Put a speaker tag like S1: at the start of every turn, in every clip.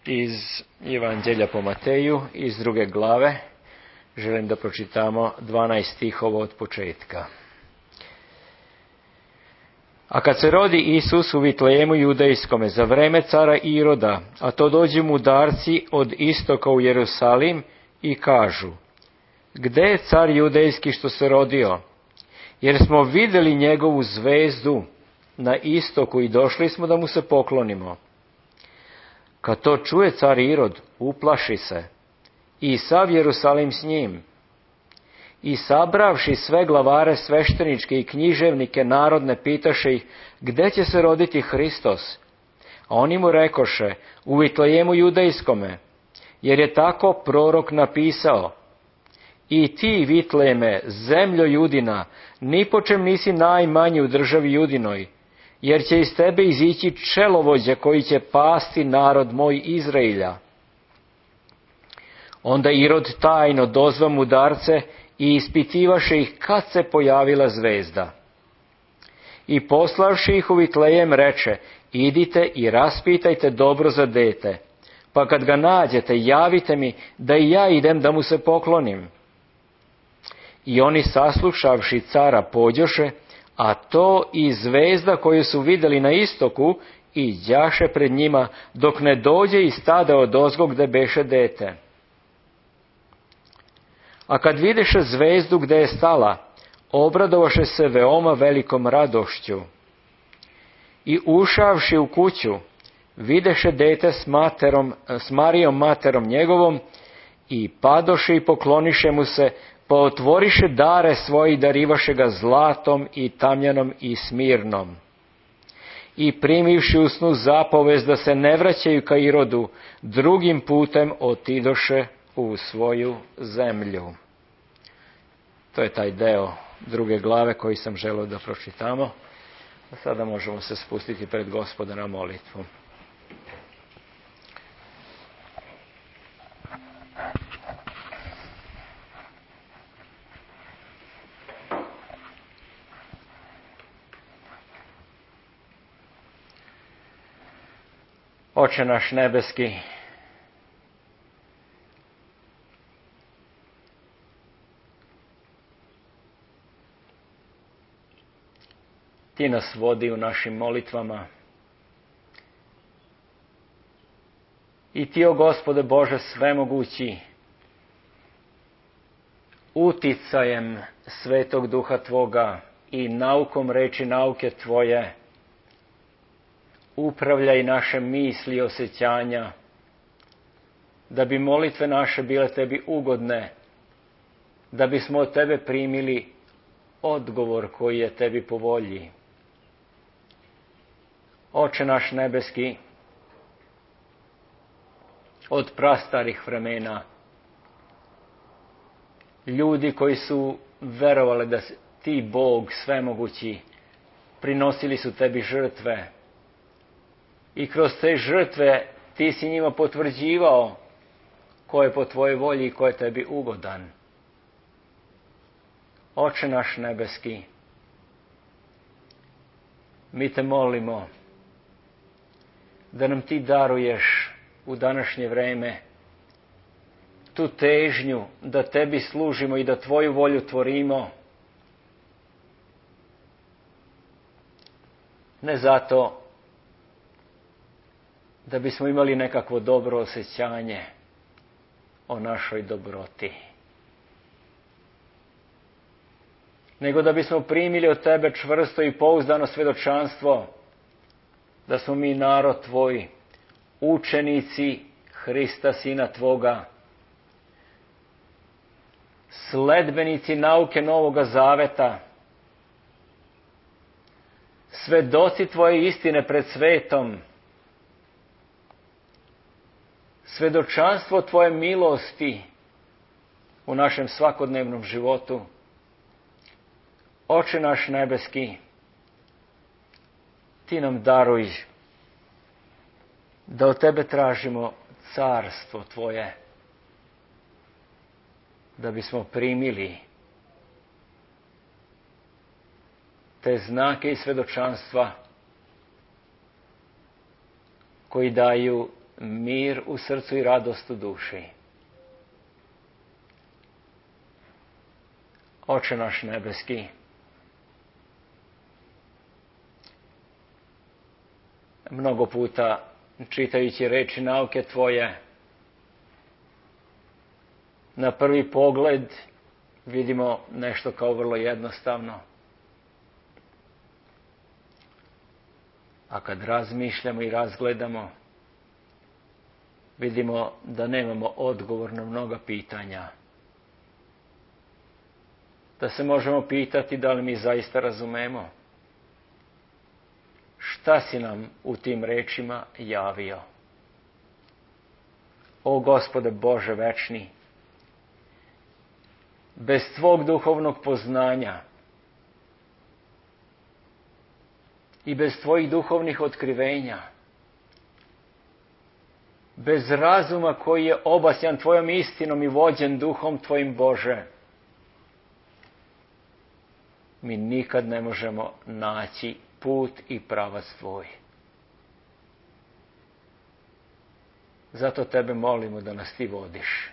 S1: Iz Evanđelja po Mateju, iz 2. glave, želim da pročitamo 12 stihova od početka. A kad se rodi Isus u Vitlejemu judejskome za vreme cara Iroda, a to dođu mudarci od istoka u Jerusalim i kažu: Gde je car judejski što se rodio? Jer smo vidjeli njegovu zvezdu na istoku i došli smo da mu se poklonimo. Kad to čuje car Irod, uplaši se, i sav Jerusalim s njim. I sabravši sve glavare svešteničke i književnike narodne, pitaše ih, gde će se roditi Hristos? A oni mu rekoše, u Vitlejemu judejskome, jer je tako prorok napisao: I ti, Vitlejeme, zemljo Judina, ni po čem nisi najmanji u državi Judinoj, jer će iz tebe izići čelovođa koji će pasti narod moj Izrailja. Onda Irod tajno dozva mudarce i ispitivaše ih kad se pojavila zvezda. I poslavši ih u Vitlejem reče, idite i raspitajte dobro za dete, pa kad ga nađete javite mi da i ja idem da mu se poklonim. I oni saslušavši cara pođoše, a to i zvezda koju su vidjeli na istoku i đaše pred njima, dok ne dođe i stade odozgo gde beše dete. A kad videše zvezdu gde je stala, obradovaše se veoma velikom radošću. I ušavši u kuću, videše dete s Marijom materom njegovom, i padoše i pokloniše mu se, pa otvoriše dare svoje i darivaše ga zlatom i tamjanom i smirnom. I primivši u snu zapovest da se ne vraćaju ka Irodu, drugim putem otidoše u svoju zemlju. To je taj deo 2. glave koji sam želeo da pročitamo. A sada možemo se spustiti pred Gospoda na molitvu. Oče naš nebeski, Ti nas vodi u našim molitvama. I Ti, o Gospode Bože svemogući, uticajem Svetog Duha Tvoga i naukom reči nauke Tvoje, upravljaj naše misli i osjećanja, da bi molitve naše bile Tebi ugodne, da bismo od Tebe primili odgovor koji je Tebi po volji. Oče naš nebeski, od prastarih vremena, ljudi koji su verovali da si Ti, Bog svemogući, prinosili su Tebi žrtve. I kroz te žrtve Ti si njima potvrđivao ko je po Tvojoj volji i ko je Tebi ugodan. Oče naš nebeski, mi Te molimo da nam Ti daruješ u današnje vreme tu težnju da Tebi služimo i da Tvoju volju tvorimo. Ne zato da bismo imali nekakvo dobro osjećanje o našoj dobroti, nego da bismo primili od Tebe čvrsto i pouzdano svjedočanstvo da smo mi narod Tvoj, učenici Hrista Sina Tvoga, sledbenici nauke Novoga Zaveta, svedoci Tvoje istine pred svetom, svedočanstvo Tvoje milosti u našem svakodnevnom životu. Oče naš nebeski, Ti nam daruj da od Tebe tražimo carstvo Tvoje, da bismo primili te znake i svedočanstva koji daju mir u srcu i radost u duši. Oče naš nebeski, mnogo puta čitajući reči nauke Tvoje, na prvi pogled vidimo nešto kao vrlo jednostavno. A kad razmišljamo i razgledamo, vidimo da nemamo odgovor na mnoga pitanja. Da se možemo pitati da li mi zaista razumemo šta si nam u tim rečima javio. O Gospode Bože večni, bez Tvog duhovnog poznanja i bez Tvojih duhovnih otkrivenja, bez razuma koji je obasjan Tvojom istinom i vođen duhom Tvojim, Bože, mi nikad ne možemo naći put i pravac Tvoj. Zato Tebe molimo da nas Ti vodiš,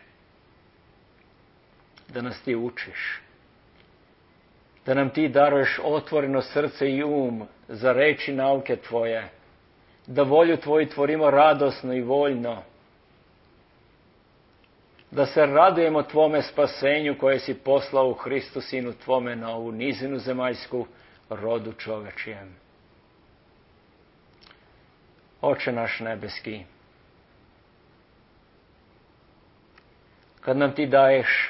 S1: da nas Ti učiš, da nam Ti daruješ otvoreno srce i za reči nauke Tvoje, da volju Tvoju tvorimo radosno i voljno, da se radujemo Tvome spasenju koje si poslao u Hristu Sinu Tvome na ovu nizinu zemaljsku, rodu čovečijem. Oče naš nebeski, kad nam Ti daješ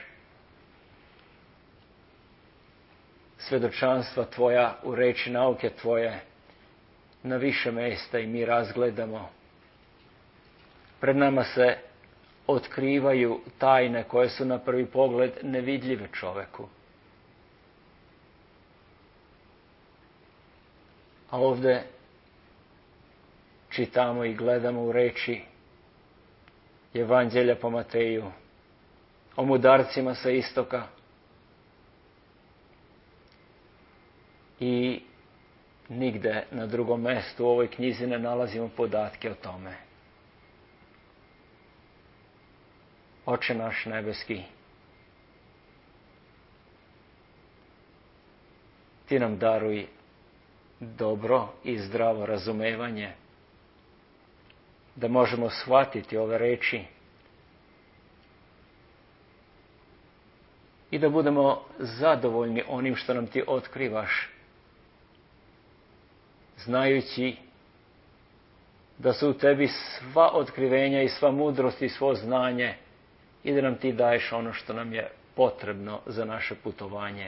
S1: svjedočanstva Tvoja u reči nauke Tvoje na više mjesta i mi razgledamo, pred nama se otkrivaju tajne koje su na prvi pogled nevidljive čoveku. A ovdje čitamo i gledamo u reči Evanđelja po Mateju o mudarcima sa istoka i nigde na drugom mjestu u ovoj knjizi ne nalazimo podatke o tome. Oče naš nebeski, Ti nam daruj dobro i zdravo razumevanje, da možemo shvatiti ove reči i da budemo zadovoljni onim što nam Ti otkrivaš, znajući da su u Tebi sva otkrivenja i sva mudrost i svo znanje i da nam Ti daješ ono što nam je potrebno za naše putovanje.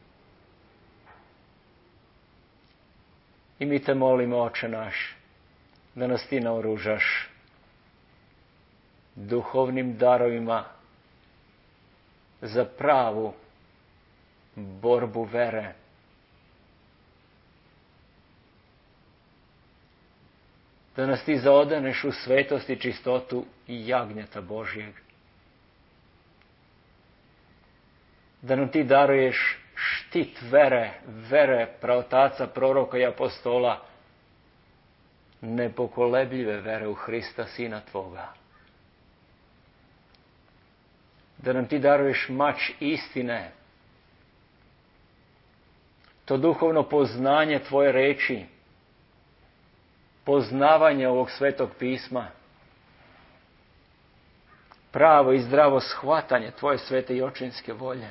S1: I mi Te molimo, Oče naš, da nas Ti naoružaš duhovnim darovima za pravu borbu vere. Da nas Ti zaodeneš u svetost i čistotu jagnjeta Božjeg. Da nam Ti daruješ štit vere praotaca, proroka i apostola, nepokolebljive vere u Hrista, Sina Tvoga. Da nam Ti daruješ mač istine, to duhovno poznanje Tvoje reči, poznavanje ovog Svetog pisma, pravo i zdravo shvatanje Tvoje svete i očinske volje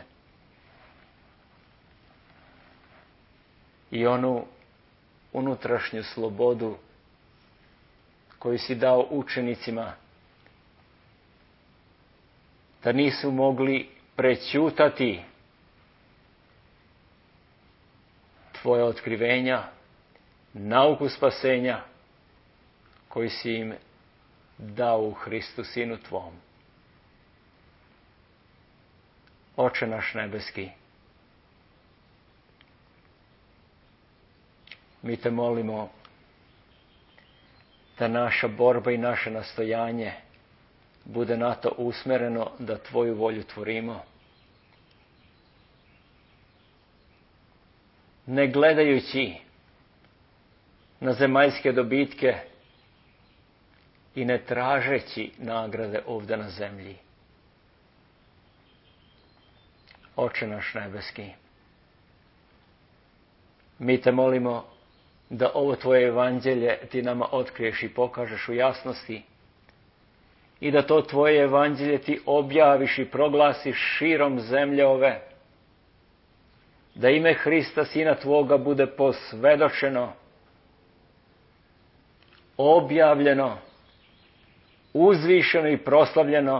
S1: i onu unutrašnju slobodu koju si dao učenicima, da nisu mogli prećutati Tvoje otkrivenja, nauku spasenja koju si im dao u Hristu Sinu Tvom. Oče naš nebeski, mi Te molimo da naša borba i naše nastojanje bude na to usmjereno da Tvoju volju tvorimo. Ne gledajući na zemaljske dobitke i ne tražeći nagrade ovdje na zemlji. Oče naš nebeski, mi te molimo da ovo tvoje evanđelje ti nama otkriješ i pokažeš u jasnosti i da to tvoje evanđelje ti objaviš i proglasiš širom zemlje ove, da ime Hrista, Sina tvoga, bude posvedočeno, objavljeno, uzvišeno i proslavljeno.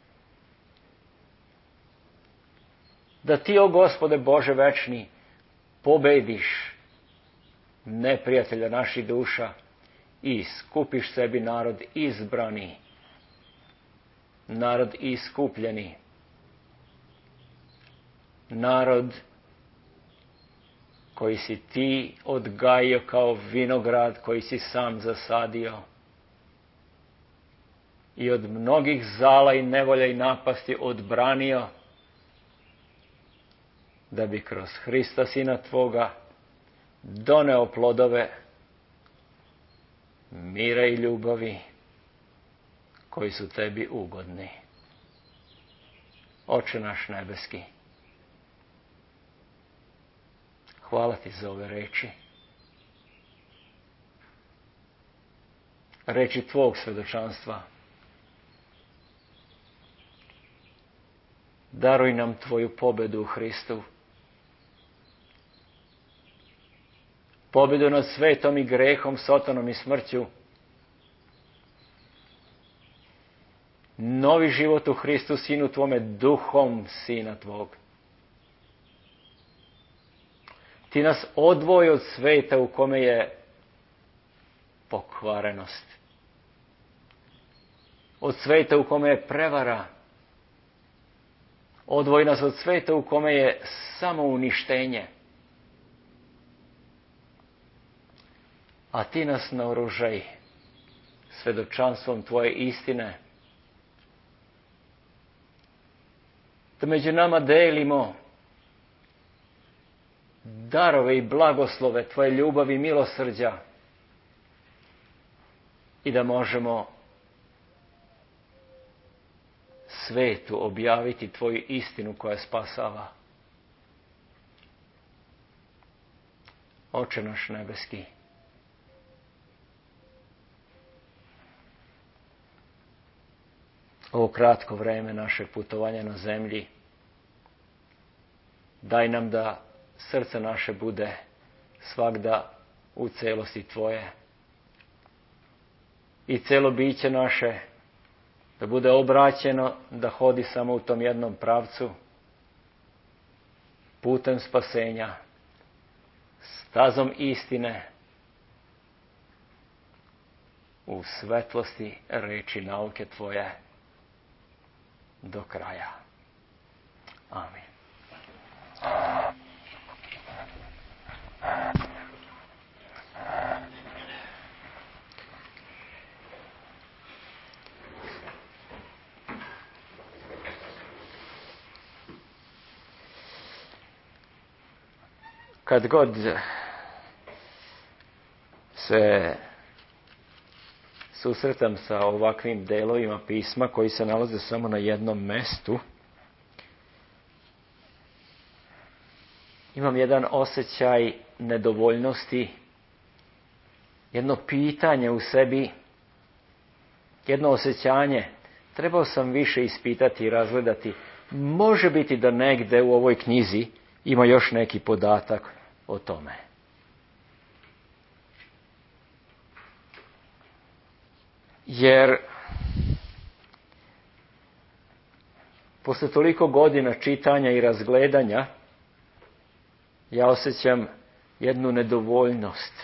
S1: Da ti, o Gospode Bože večni, pobediš neprijatelja naših duša i skupiš sebi narod izbrani, narod iskupljeni, narod koji si ti odgajio kao vinograd koji si sam zasadio i od mnogih zala i nevolja i napasti odbranio, da bi kroz Hrista, Sina tvoga, doneo plodove mira i ljubavi koji su tebi ugodni. Oče naš nebeski, hvala ti za ove reči. Reči tvog svedočanstva. Daruj nam tvoju pobedu u Hristu. Pobedu nad svetom i grehom, Satanom i smrću. Novi život u Hristu, Sinu tvome, duhom Sina tvog. Ti nas odvoji od sveta u kome je pokvarenost. Od sveta u kome je prevara. Odvoji nas od sveta u kome je samo uništenje. A ti nas naoružaj svedočanstvom tvoje istine. Da među nama delimo darove i blagoslove tvoje ljubavi i milosrđa i da možemo svetu objaviti tvoju istinu koja spasava. Oče naš nebeski, ovo kratko vreme našeg putovanja na zemlji, daj nam da srce naše bude svagda u celosti tvoje i celo biće naše da bude obraćeno, da hodi samo u tom jednom pravcu, putem spasenja, stazom istine, u svetlosti reči nauke tvoje do kraja. Amin. Kad god se susretam sa ovakvim delovima pisma koji se nalaze samo na jednom mestu, imam jedan osjećaj nedovoljnosti, jedno pitanje u sebi, jedno osjećanje. Trebao sam više ispitati i razgledati. Može biti da negde u ovoj knjizi ima još neki podatak o tome. Jer posle toliko godina čitanja i razgledanja ja osjećam jednu nedovoljnost.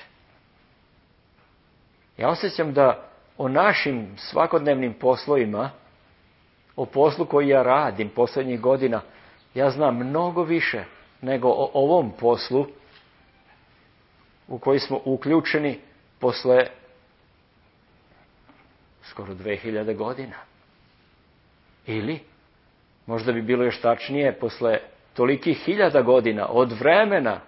S1: Ja osjećam da o našim svakodnevnim poslovima, o poslu koji ja radim posljednjih godina, ja znam mnogo više nego o ovom poslu u koji smo uključeni posle skoro 2000 godina. Ili, možda bi bilo još tačnije, posle tolikih 1000 godina od vremena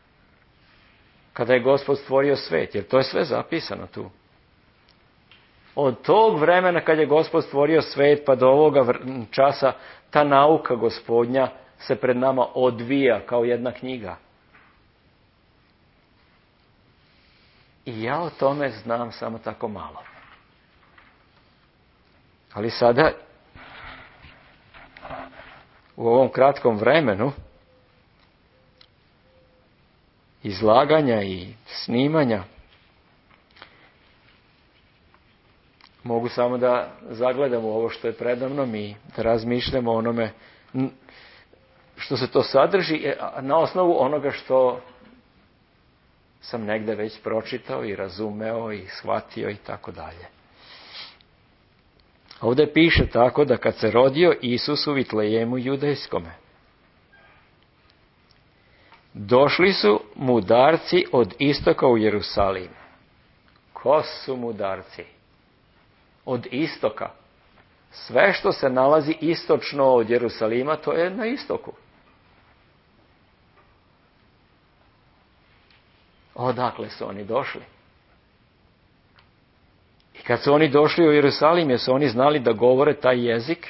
S1: kada je Gospod stvorio svet, jer to je sve zapisano tu. Od tog vremena kad je Gospod stvorio svet pa do ovoga časa, ta nauka Gospodnja se pred nama odvija kao jedna knjiga. I ja o tome znam samo tako malo. Ali sada, u ovom kratkom vremenu izlaganja i snimanja, mogu samo da zagledam u ovo što je predamnom i da razmišljam o onome što se to sadrži, na osnovu onoga što sam negde već pročitao i razumeo i shvatio i tako dalje. Ovdje piše tako da kad se rodio Isus u Vitlejemu judejskome, došli su mudarci od istoka u Jerusalim. Ko su mudarci? Od istoka. Sve što se nalazi istočno od Jerusalima, to je na istoku. Odakle su oni došli? I kad su oni došli u Jerusalim, jesu oni znali da govore taj jezik?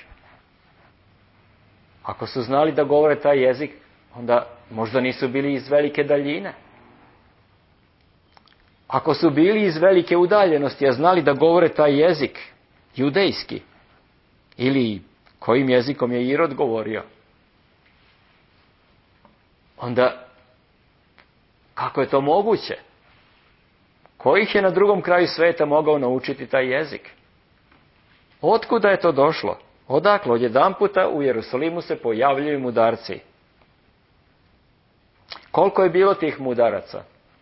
S1: Ako su znali da govore taj jezik, onda možda nisu bili iz velike daljine. Ako su bili iz velike udaljenosti, a znali da govore taj jezik, judejski, ili kojim jezikom je Irod govorio, onda kako je to moguće? Ko ih je na drugom kraju sveta mogao naučiti taj jezik? Otkuda je to došlo? Odakle? Odjedanputa u Jerusalimu se pojavljuju mudarci. Koliko je bilo tih mudaraca?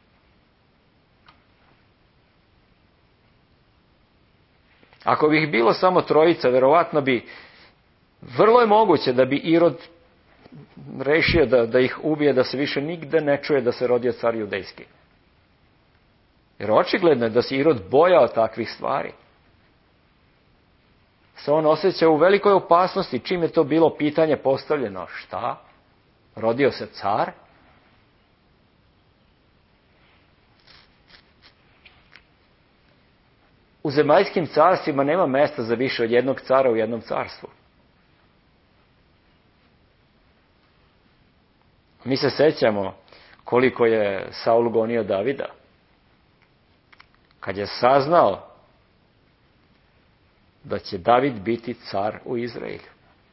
S1: Ako bi ih bilo samo trojica, verovatno bi, vrlo je moguće da bi Irod rešio da ih ubije, da se više nigde ne čuje da se rodio car judejski. Jer očigledno je da se Irod bojao takvih stvari. Se on osjeća u velikoj opasnosti čim je to bilo pitanje postavljeno. Šta? Rodio se car? U zemaljskim carstvima nema mesta za više od jednog cara u jednom carstvu. Mi se sećamo koliko je Saul gonio Davida. Kad je saznao da će David biti car u Izraelju.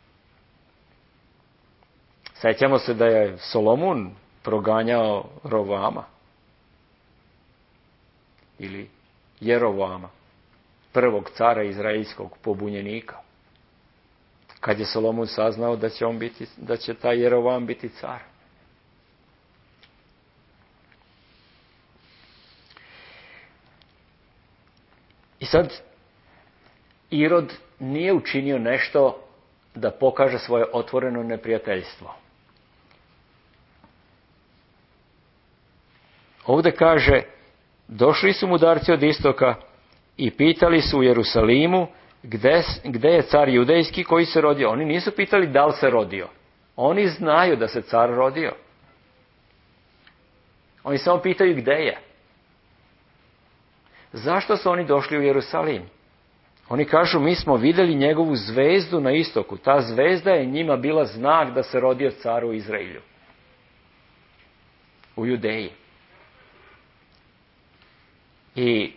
S1: Sećamo se da je Solomon proganjao Rovama. Ili Jerovama, prvog cara izraelskog pobunjenika. Kad je Solomon saznao da će taj Jerovam biti car. I sad, Irod nije učinio nešto da pokaže svoje otvoreno neprijateljstvo. Ovdje kaže, došli su mudarci od istoka i pitali su u Jerusalimu gde je car judejski koji se rodio. Oni nisu pitali da li se rodio. Oni znaju da se car rodio. Oni samo pitaju gde je. Zašto su oni došli u Jerusalim? Oni kažu, mi smo vidjeli njegovu zvezdu na istoku. Ta zvezda je njima bila znak da se rodio car u Izraelju. U Judeji. I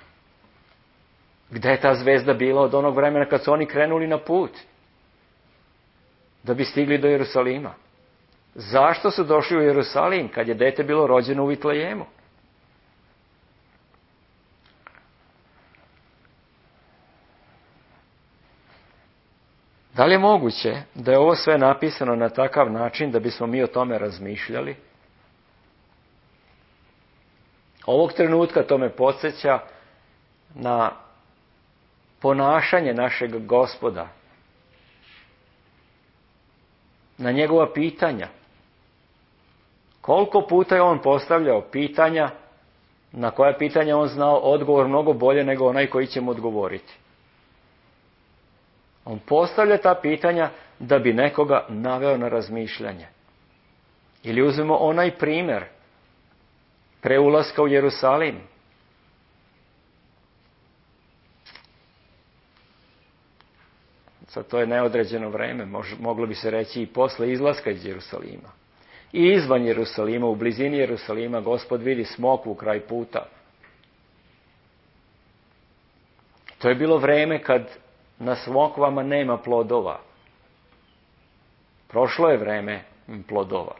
S1: gde je ta zvezda bila od onog vremena kad su oni krenuli na put? Da bi stigli do Jerusalima. Zašto su došli u Jerusalim kad je dete bilo rođeno u Vitlejemu? Da li je moguće da je ovo sve napisano na takav način da bismo mi o tome razmišljali? Ovog trenutka to me podsjeća na ponašanje našeg Gospoda, na njegova pitanja. Koliko puta je on postavljao pitanja, na koja pitanja on znao odgovor mnogo bolje nego onaj koji će mu odgovoriti. On postavlja ta pitanja da bi nekoga naveo na razmišljanje. Ili uzmemo onaj primjer preulaska u Jerusalim. sad to je neodređeno vreme, moglo bi se reći i posle izlaska iz Jerusalima. I izvan Jerusalima, u blizini Jerusalima, Gospod vidi smokvu kraj puta. To je bilo vreme kad na smokvama nema plodova. Prošlo je vreme plodova.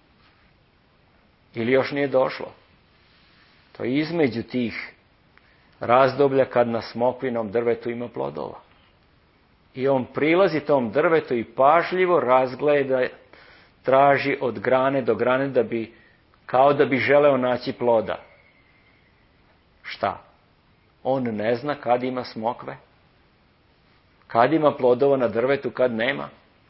S1: Ili još nije došlo. To je između tih razdoblja kad na smokvinom drvetu ima plodova. I on prilazi tom drvetu i pažljivo razgleda, traži od grane do grane kao da bi želeo naći ploda. Šta? On ne zna kad ima smokve? Kad ima plodova na drvetu, kad nema?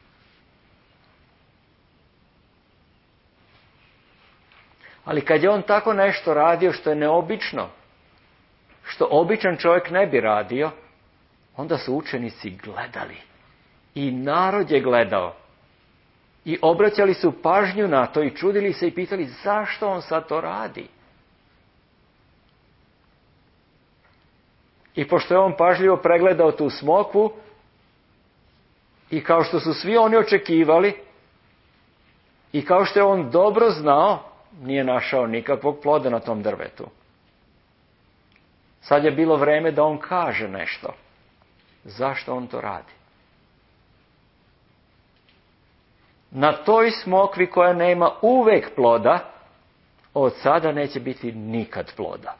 S1: Ali kad je on tako nešto radio što je neobično, što običan čovjek ne bi radio, onda su učenici gledali. I narod je gledao. I obraćali su pažnju na to i čudili se i pitali zašto on sad to radi. I pošto je on pažljivo pregledao tu smokvu i kao što su svi oni očekivali i kao što je on dobro znao, nije našao nikakvog ploda na tom drvetu. Sad je bilo vreme da on kaže nešto. Zašto on to radi? Na toj smokvi koja nema uvek ploda, od sada neće biti nikad ploda.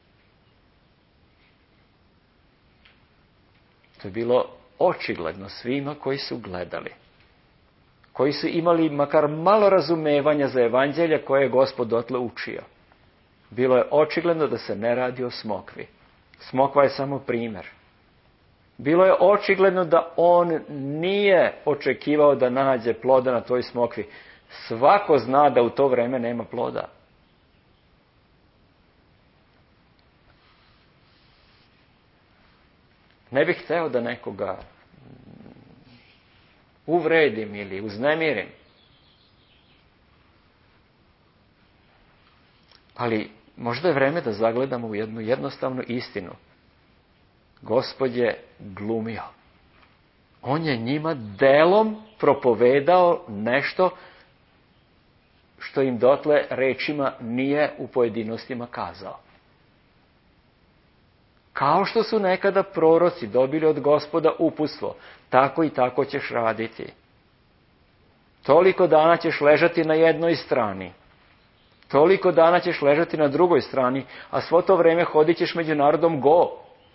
S1: To je bilo očigledno svima koji su gledali. Koji su imali makar malo razumevanja za evanđelje koje je Gospod dotle učio. Bilo je očigledno da se ne radi o smokvi. Smokva je samo primjer. Bilo je očigledno da on nije očekivao da nađe ploda na toj smokvi. Svako zna da u to vreme nema ploda. Ne bih hteo da nekoga uvredim ili uznemirim. Ali možda je vreme da zagledamo u jednu jednostavnu istinu. Gospod je glumio. On je njima delom propovedao nešto što im dotle rečima nije u pojedinostima kazao. Kao što su nekada proroci dobili od Gospoda uputstvo, tako i tako ćeš raditi. Toliko dana ćeš ležati na jednoj strani. Toliko dana ćeš ležati na drugoj strani, a svo to vreme hodit ćeš među narodom go.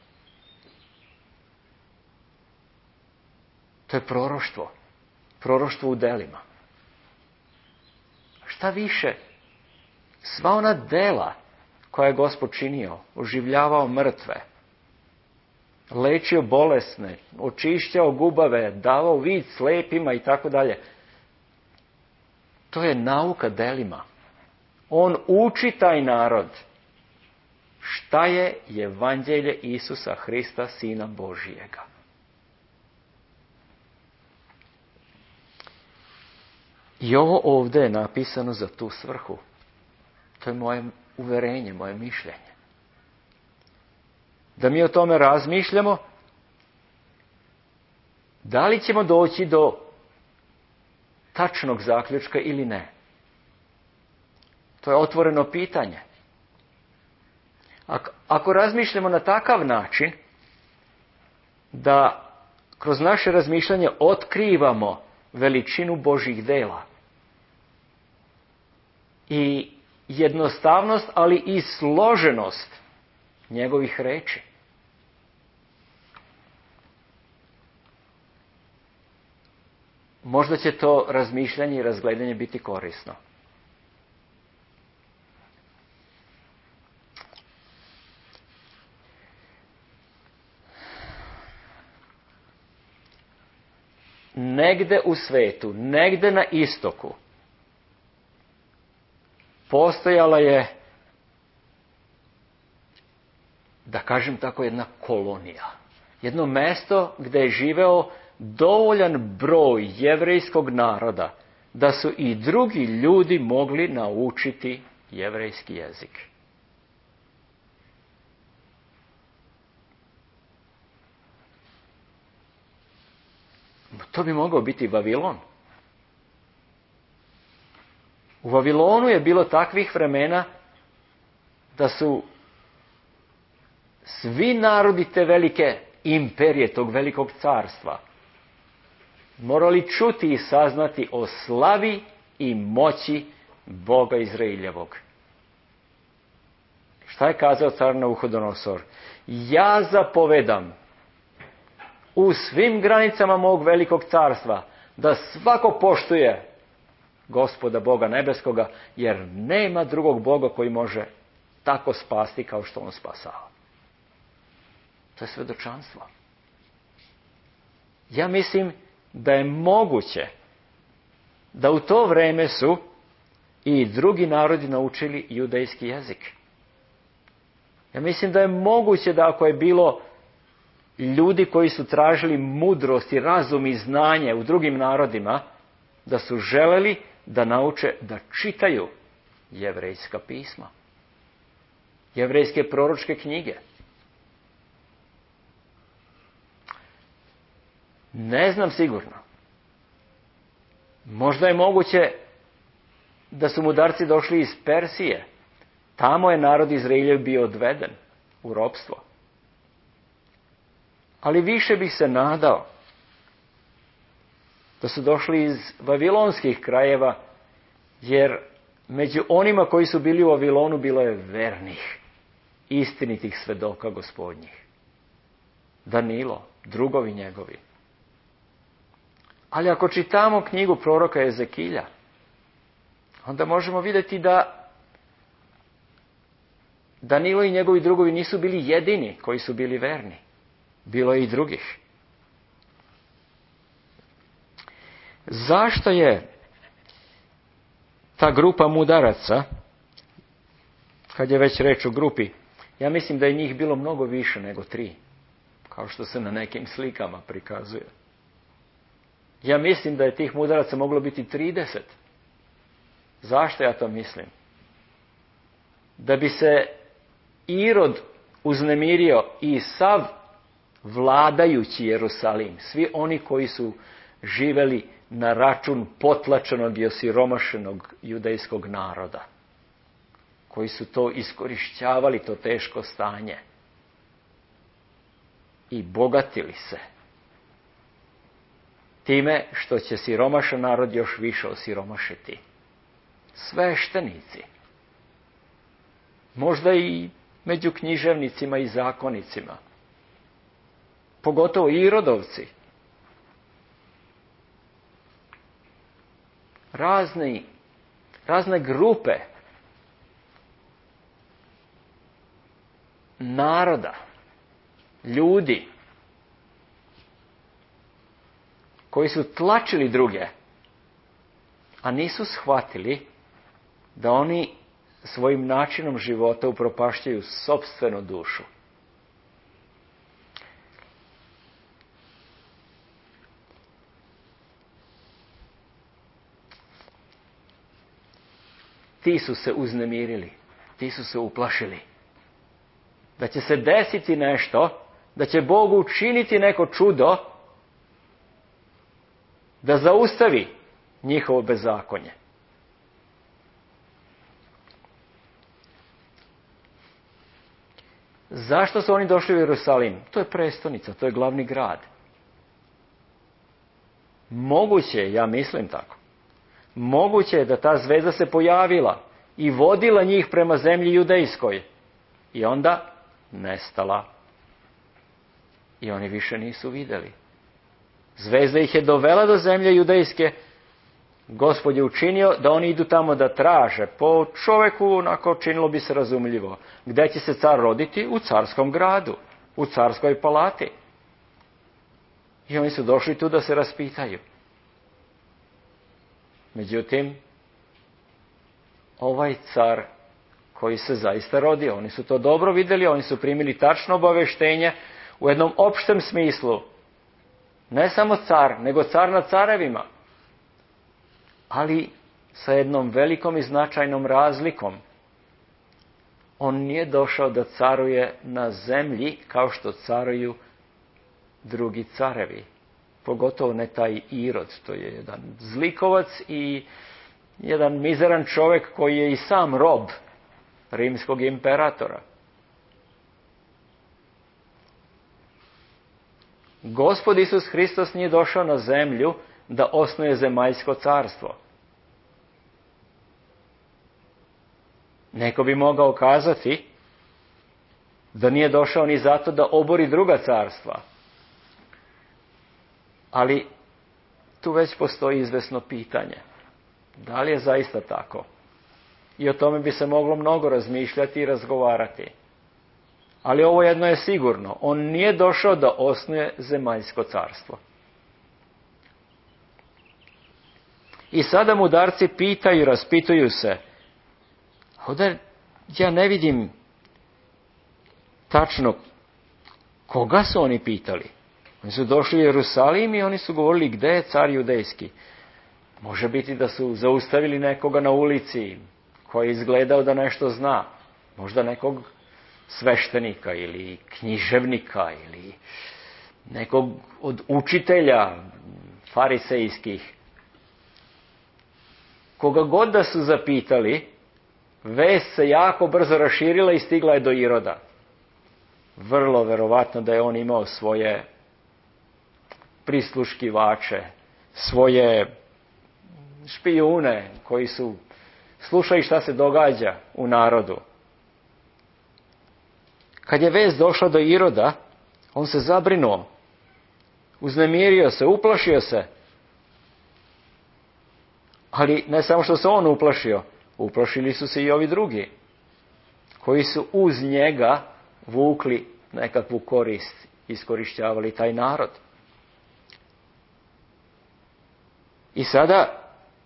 S1: To je proroštvo. Proroštvo u delima. Šta više, sva ona dela koja je Gospod činio, oživljavao mrtve, lečio bolesne, očišćao gubave, davao vid slepima i tako dalje. To je nauka delima. On uči taj narod šta je evanđelje Isusa Hrista, Sina Božijega. I ovo ovdje je napisano za tu svrhu. To je moje uverenje, moje mišljenje. Da mi o tome razmišljamo, da li ćemo doći do tačnog zaključka ili ne. To je otvoreno pitanje. Ako razmišljamo na takav način, da kroz naše razmišljanje otkrivamo veličinu Božjih dela i jednostavnost, ali i složenost njegovih reči. Možda će to razmišljanje i razgledanje biti korisno. Negde u svetu, negde na istoku, postojala je, da kažem tako, jedna kolonija. Jedno mesto gdje je živeo dovoljan broj jevrejskog naroda da su i drugi ljudi mogli naučiti jevrejski jezik. To bi mogao biti Vavilon. U Vavilonu je bilo takvih vremena da su svi narodi te velike imperije, tog velikog carstva, morali čuti i saznati o slavi i moći Boga Izraeljevog. Šta je kazao car Navuhodonosor? Ja zapovedam u svim granicama mog velikog carstva da svako poštuje Gospoda Boga nebeskoga, jer nema drugog Boga koji može tako spasti kao što on spasava. To je svedočanstvo. Ja mislim da je moguće da u to vreme su i drugi narodi naučili judejski jezik. Ja mislim da je moguće da ako je bilo ljudi koji su tražili mudrost i razum i znanje u drugim narodima, da su želeli da nauče da čitaju jevrejska pisma, jevrejske proročke knjige. Ne znam sigurno. Možda je moguće da su mudarci došli iz Persije. Tamo je narod Izraeljev bio odveden u ropstvo. Ali više bih se nadao da su došli iz vavilonskih krajeva, jer među onima koji su bili u Vavilonu bilo je vernih, istinitih svedoka Gospodnjih. Danilo, drugovi njegovi. Ali ako čitamo knjigu proroka Ezekilja, onda možemo vidjeti da Danilo i njegovi drugovi nisu bili jedini koji su bili verni. Bilo je i drugih. Zašto je ta grupa mudaraca, kad je već reč o grupi, ja mislim da je njih bilo mnogo više nego 3, kao što se na nekim slikama prikazuje. Ja mislim da je tih mudaraca moglo biti 30. Zašto ja to mislim? Da bi se Irod uznemirio i sav vladajući Jerusalim, svi oni koji su živeli na račun potlačenog i osiromašenog judejskog naroda, koji su to iskorišćavali, to teško stanje, i bogatili se time što će siromašan narod još više osiromašiti. Sveštenici, možda i među književnicima i zakonicima, pogotovo Irodovci, razne grupe naroda, ljudi koji su tlačili druge, a nisu shvatili da oni svojim načinom života upropašćaju sopstvenu dušu. Ti su se uznemirili, ti su se uplašili da će se desiti nešto, da će Bog učiniti neko čudo da zaustavi njihovo bezakonje. Zašto su oni došli u Jerusalim? To je prestonica, to je glavni grad. Moguće je, ja mislim tako, moguće je da ta zvezda se pojavila i vodila njih prema zemlji judejskoj i onda nestala. I oni više nisu vidjeli. Zvezda ih je dovela do zemlje judejske. Gospod je učinio da oni idu tamo da traže. Po čovjeku onako činilo bi se razumljivo. Gdje će se car roditi? U carskom gradu, u carskoj palati. I oni su došli tu da se raspitaju. Međutim, ovaj car koji se zaista rodio, oni su to dobro vidjeli, oni su primili tačno obavještenje u jednom opštem smislu. Ne samo car, nego car nad carevima. Ali sa jednom velikom i značajnom razlikom. On nije došao da caruje na zemlji kao što caruju drugi carevi. pogotovo ne taj Irod. To je jedan zlikovac i jedan mizeran čovjek koji je i sam rob rimskog imperatora. Gospod Isus Hristos nije došao na zemlju da osnuje zemaljsko carstvo. Neko bi mogao kazati da nije došao ni zato da obori druga carstva. Ali tu već postoji izvesno pitanje. Da li je zaista tako? I o tome bi se moglo mnogo razmišljati i razgovarati. Ali ovo jedno je sigurno. On nije došao da osnuje zemaljsko carstvo. I sada mudarci pitaju, raspituju se. Ovdje ja ne vidim tačno koga su oni pitali. Oni su došli u Jerusalim i oni su govorili gdje je car judejski. Može biti da su zaustavili nekoga na ulici koji je izgledao da nešto zna. Možda nekog sveštenika ili književnika ili nekog od učitelja farisejskih. Koga god da su zapitali, vest se jako brzo raširila i stigla je do Iroda. Vrlo verovatno da je on imao svoje prisluškivače, svoje špijune koji su slušali šta se događa u narodu. Kad je vest došla do Iroda, on se zabrinuo, uznemirio se, uplašio se. Ali ne samo što se on uplašio, uplašili su se i ovi drugi, koji su uz njega vukli nekakvu korist, iskorištavali taj narod. I sada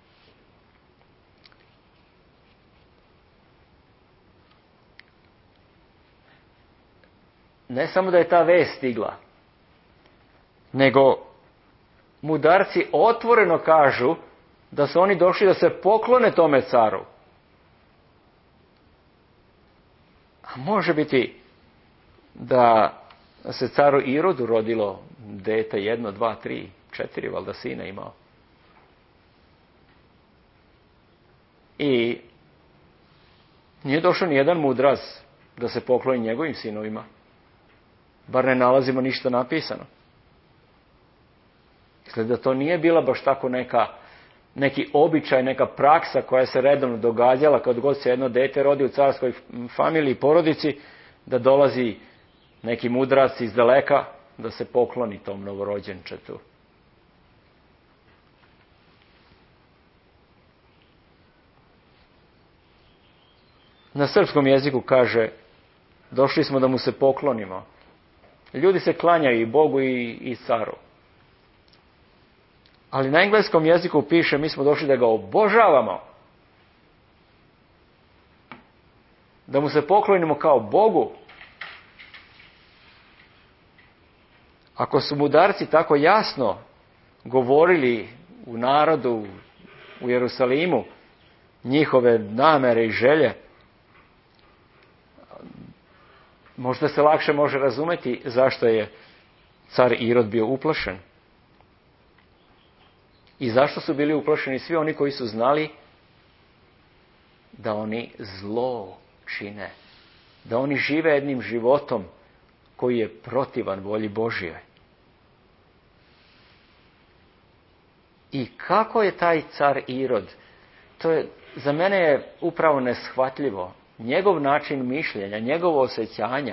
S1: ne samo da je ta vest stigla, nego mudarci otvoreno kažu da su oni došli da se poklone tome caru. A može biti da se caru Irodu rodilo dete 1, 2, 3, 4, valjda sina imao. I nije došao ni jedan mudrac da se pokloni njegovim sinovima. Bar ne nalazimo ništa napisano. Izgleda da to nije bila baš tako neki običaj, neka praksa koja se redovno događala kad god se jedno dete rodi u carskoj familiji, porodici, da dolazi neki mudrac iz daleka da se pokloni tom novorođenčetu. Na srpskom jeziku kaže, došli smo da mu se poklonimo. Ljudi se klanjaju i Bogu i caru. Ali na engleskom jeziku piše, mi smo došli da ga obožavamo. Da mu se poklonimo kao Bogu. Ako su mudarci tako jasno govorili u narodu u Jerusalimu njihove namere i želje, možda se lakše može razumjeti zašto je car Irod bio uplašen. I zašto su bili uplašeni svi oni koji su znali da oni zlo čine. Da oni žive jednim životom koji je protivan volji Božjoj. I kako je taj car Irod? Za mene je upravo neshvatljivo. Njegov način mišljenja, njegovo osjećanja.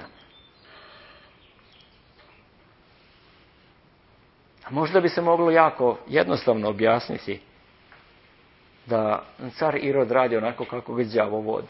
S1: A možda bi se moglo jako jednostavno objasniti da car Irod radi onako kako ga đavo vodi.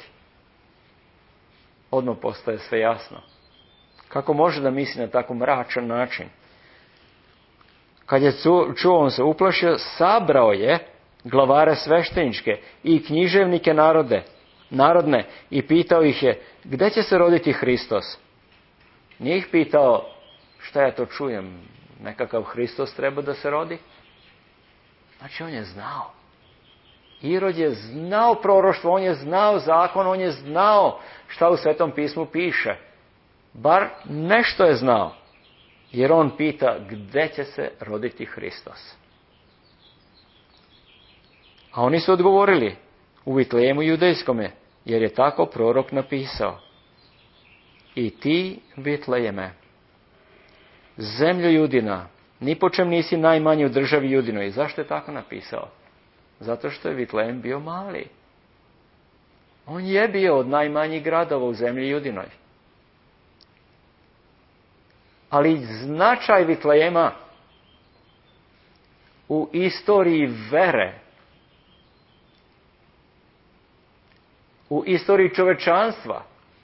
S1: Odmah postaje sve jasno. Kako može da misli na tako mračan način? Kad je čuo, on se uplašio, sabrao je glavare svešteničke i književnike narodne i pitao ih je, gdje će se roditi Hristos? Nije ih pitao, šta ja to čujem, nekakav Hristos treba da se rodi? Znači on je znao. Irod je znao proroštvo, on je znao zakon, on je znao šta u Svetom pismu piše. Bar nešto je znao. Jer on pita gdje će se roditi Hristos. A oni su odgovorili u Vitlejemu judejskome, jer je tako prorok napisao. I ti, Vitlejeme, zemljo Judina, ni po čem nisi najmanji u državi Judinoj. Zašto je tako napisao? Zato što je Vitlejem bio mali. On je bio od najmanjih gradova u zemlji Judinoj. Ali značaj Vitlejema u istoriji vere, u istoriji čovečanstva,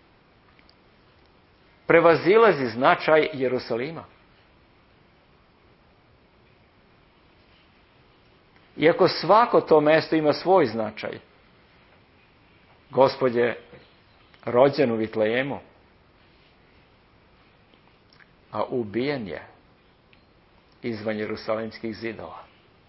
S1: prevazilazi značaj Jerusalima. Iako svako to mjesto ima svoj značaj, Gospod je rođen u Vitlejemu, a ubijen je izvan Jerusalimskih zidova.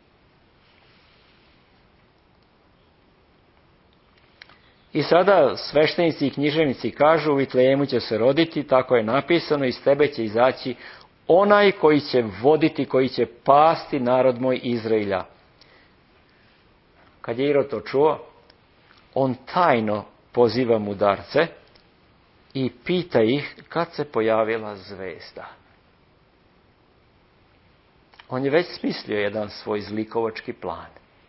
S1: I sada sveštenici i književnici kažu, u Vitlejemu će se roditi, tako je napisano, iz tebe će izaći onaj koji će voditi, koji će pasti narod moj Izraelja. Kad je Irod to čuo, on tajno poziva mudarce i pita ih kad se pojavila zvezda. On je već smislio jedan svoj zlikovački plan.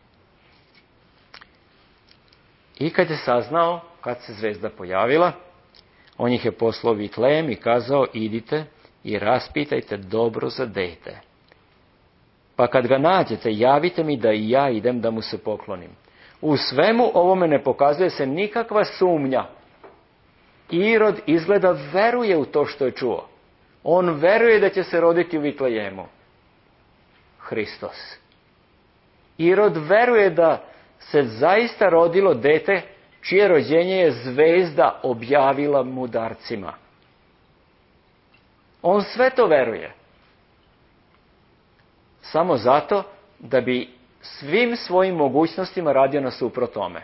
S1: I kad je saznao kad se zvezda pojavila, on ih je poslao Vitlejem i kazao, idite i raspitajte dobro za dete. Pa kad ga nađete, javite mi da i ja idem da mu se poklonim. U svemu ovome ne pokazuje se nikakva sumnja. Irod izgleda veruje u to što je čuo. On veruje da će se roditi u Vitlejemu Hristos. Irod veruje da se zaista rodilo dete čije rođenje je zvezda objavila mudarcima. On sve to veruje. Samo zato da bi svim svojim mogućnostima radio nasuprot tome.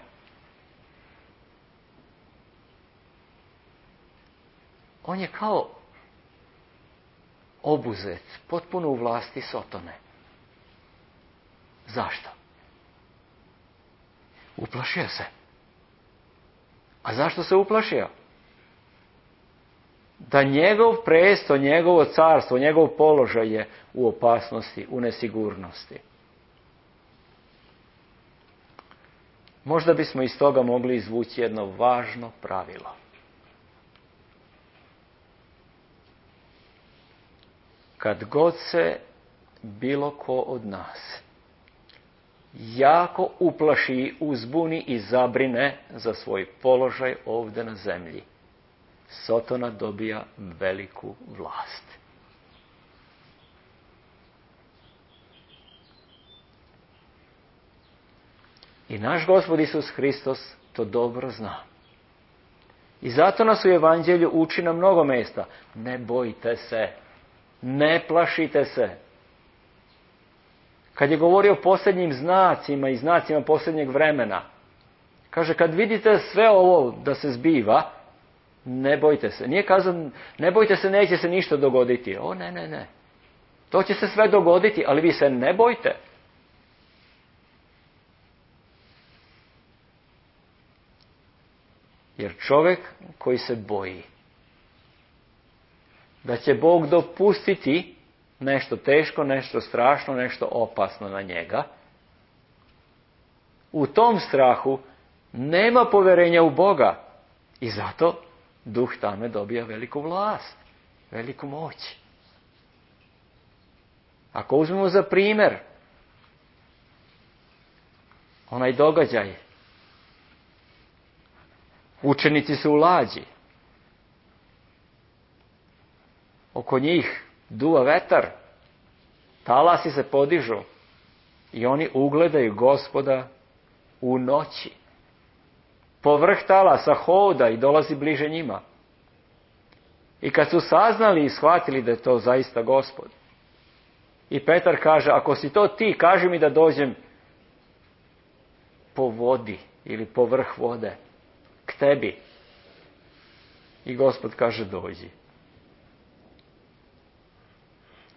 S1: On je kao obuzet, potpuno u vlasti Sotone. Zašto? Uplašio se. A zašto se uplašio? Da njegov presto, njegovo carstvo, njegov položaj je u opasnosti, u nesigurnosti. Možda bismo iz toga mogli izvući jedno važno pravilo. Kad god se bilo ko od nas jako uplaši, uzbuni i zabrine za svoj položaj ovdje na zemlji, Sotona dobija veliku vlast. I naš Gospod Isus Hristos to dobro zna. I zato nas u Evanđelju uči na mnogo mjesta. Ne bojte se, ne plašite se. Kad je govorio o posljednjim znacima i znacima posljednjeg vremena, kaže, kad vidite sve ovo da se zbiva, ne bojte se. Nije kazao, ne bojte se, neće se ništa dogoditi. O, ne. To će se sve dogoditi, ali vi se ne bojte. Jer čovjek koji se boji da će Bog dopustiti nešto teško, nešto strašno, nešto opasno na njega, u tom strahu nema povjerenja u Boga i zato duh tame dobija veliku vlast, veliku moć. Ako uzmemo za primjer onaj događaj, učenici su u lađi, oko njih duva vetar, talasi se podižu i oni ugledaju Gospoda u noći. Povrh talasa hoda i dolazi bliže njima. I kad su saznali i shvatili da je to zaista Gospod, i Petar kaže, ako si to ti, kaži mi da dođem po vodi ili po vrh vode k tebi. I Gospod kaže, dođi.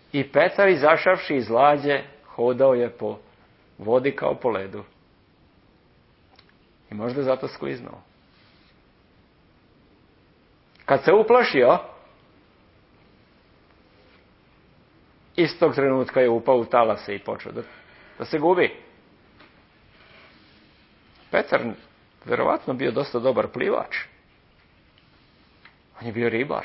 S1: I Petar, izašavši iz lađe, hodao je po vodi kao po ledu. I možda zato skliznuo. Kad se uplašio, istog trenutka je upao u talase i počeo da se gubi. Petar verovatno bio dosta dobar plivač. On je bio ribar.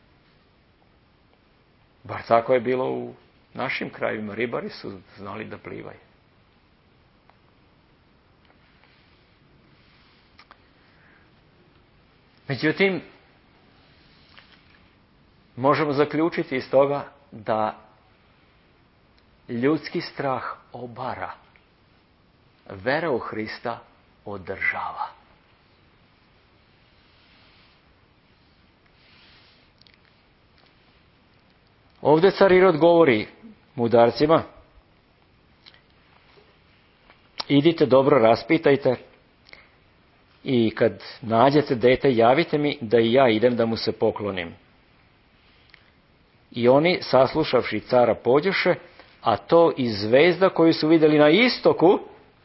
S1: Bar tako je bilo u našim krajevima. Ribari su znali da plivaju. Međutim, možemo zaključiti iz toga da ljudski strah obara, vera u Hrista održava. Ovdje car Irod govori mudarcima: idite dobro raspitajte i kad nađete dete javite mi da i ja idem da mu se poklonim. I oni, saslušavši cara, pođoše, a to i zvezda koju su vidjeli na istoku,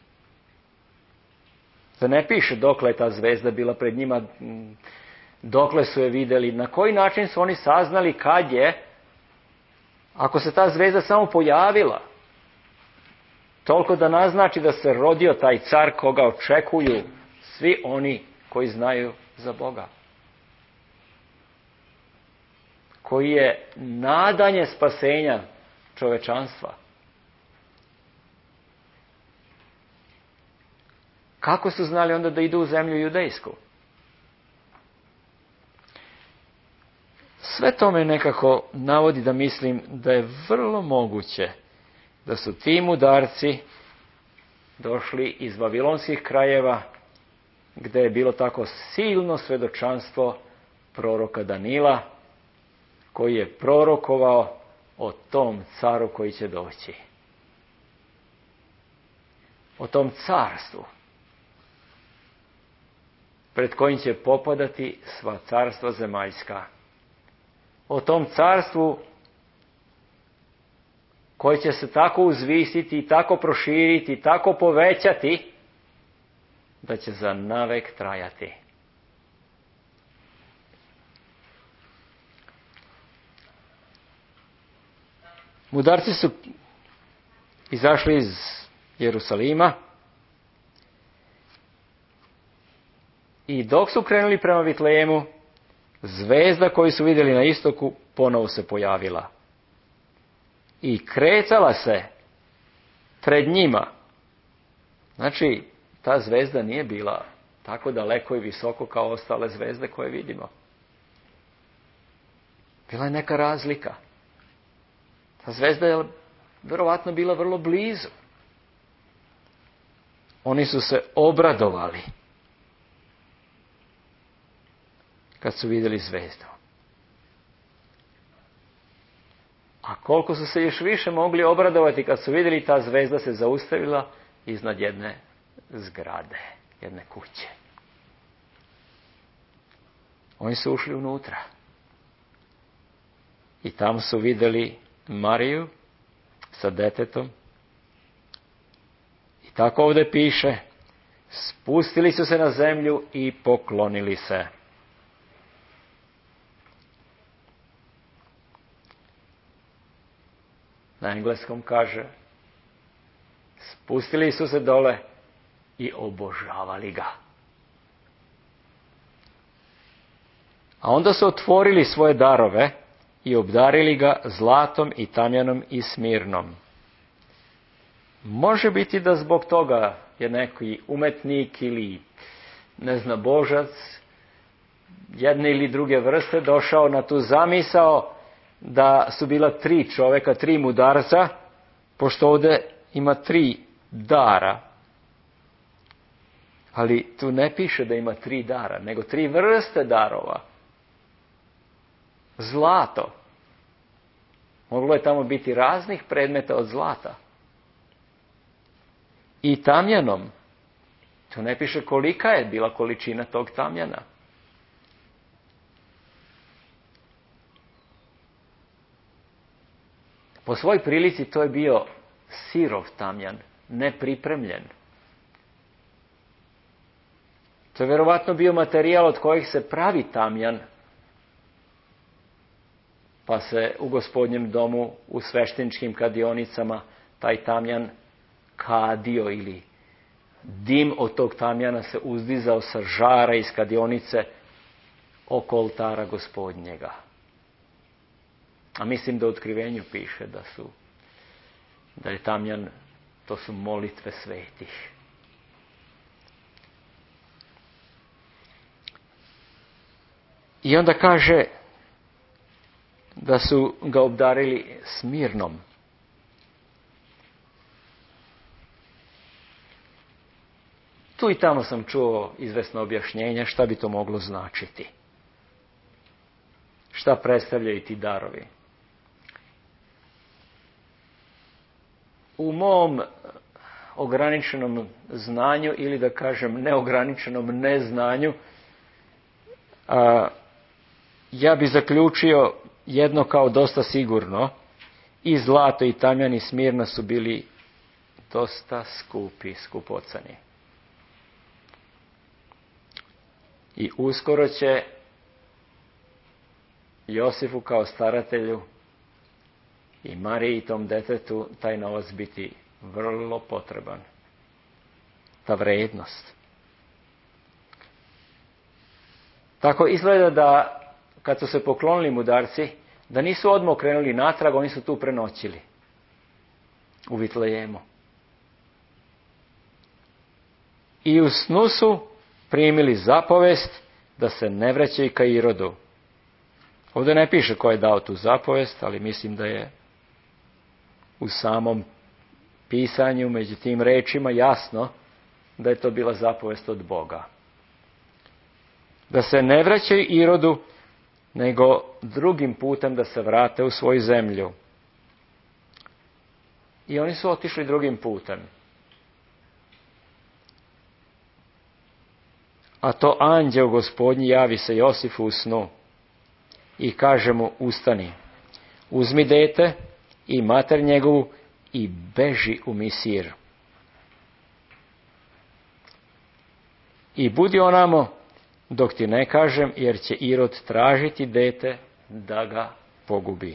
S1: da ne piše dokle je ta zvezda bila pred njima, dokle su je vidjeli, na koji način su oni saznali kad je, ako se ta zvezda samo pojavila, toliko da naznači da se rodio taj car koga očekuju svi oni koji znaju za Boga, koji je nadanje spasenja čovečanstva. Kako su znali onda da idu u zemlju judejsku? Sve to me nekako navodi da mislim da je vrlo moguće da su ti mudarci došli iz vavilonskih krajeva, gdje je bilo tako silno svedočanstvo proroka Danila, koji je prorokovao o tom caru koji će doći. O tom carstvu pred kojim će popadati sva carstva zemaljska. O tom carstvu koje će se tako uzvisiti i tako proširiti i tako povećati da će za navek trajati. Mudarci su izašli iz Jerusalima i dok su krenuli prema Vitlejemu, zvezda koju su vidjeli na istoku ponovo se pojavila. I kretala se pred njima. Znači, ta zvezda nije bila tako daleko i visoko kao ostale zvezde koje vidimo. Bila je neka razlika. Ta zvezda je vjerovatno bila vrlo blizu. Oni su se obradovali kad su vidjeli zvezdu. A koliko su se još više mogli obradovati kad su vidjeli ta zvezda se zaustavila iznad jedne zgrade, jedne kuće. Oni su ušli unutra. I tamo su vidjeli Mariju sa detetom. I tako ovdje piše: spustili su se na zemlju i poklonili se. Na engleskom kaže: spustili su se dole i obožavali ga. A onda su otvorili svoje darove i obdarili ga zlatom i tamjanom i smirnom. Može biti da zbog toga je neki umetnik ili božac jedne ili druge vrste došao na tu zamisao da su bila 3 čovjeka, 3 mudarca, pošto ovdje ima 3 dara. Ali tu ne piše da ima 3 dara, nego 3 vrste darova. Zlato. Moglo je tamo biti raznih predmeta od zlata. I tamjanom. Tu ne piše kolika je bila količina tog tamjana. Po svoj prilici to je bio sirov tamjan, nepripremljen. To je vjerovatno bio materijal od kojih se pravi tamjan, pa se u Gospodnjem domu, u svešteničkim kadionicama, taj tamjan kadio ili dim od tog tamjana se uzdizao sa žara iz kadionice oko oltara Gospodnjega. A mislim da u Otkrivenju piše da je tamjan, to su molitve svetih. I onda kaže da su ga obdarili smirnom. Tu i tamo sam čuo izvesno objašnjenja šta bi to moglo značiti. Šta predstavljaju ti darovi. U mom ograničenom znanju, ili da kažem neograničenom neznanju, ja bi zaključio jedno kao dosta sigurno: i zlato i tamjan i smirna su bili dosta skupi, skupocani. I uskoro će Josifu kao staratelju i Mariji tom detetu taj novac biti vrlo potreban. Ta vrednost. Tako izgleda da kad su se poklonili mudarci, da nisu odmah krenuli natrag, oni su tu prenoćili. U Vitlejemu. I u snu su primili zapovest da se ne vraćaju ka Irodu. Ovdje ne piše ko je dao tu zapovest, ali mislim da je u samom pisanju, među tim rečima, jasno da je to bila zapovest od Boga. Da se ne vraćaju Irodu, nego drugim putem da se vrate u svoju zemlju. I oni su otišli drugim putem. A to anđeo Gospodnji javi se Josifu u snu i kaže mu: ustani, uzmi dete i mater njegovu i beži u Misir. I budi onamo dok ti ne kažem, jer će Irod tražiti dete da ga pogubi.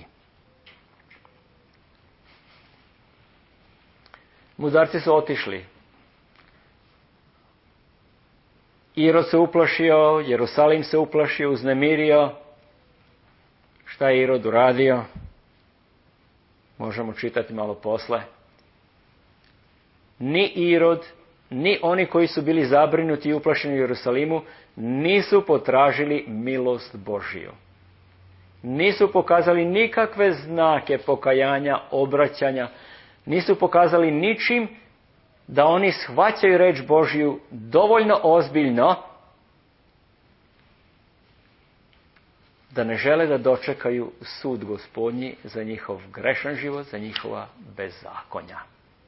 S1: Mudarci su otišli. Irod se uplašio, Jerusalim se uplašio, uznemirio. Šta je Irod uradio? Možemo čitati malo posle. Ni Irod, ni oni koji su bili zabrinuti i uplašeni u Jerusalimu nisu potražili milost Božiju. Nisu pokazali nikakve znake pokajanja, obraćanja. Nisu pokazali ničim da oni shvaćaju reč Božju dovoljno ozbiljno da ne žele da dočekaju sud Gospodnji za njihov grešan život, za njihova bezakonja.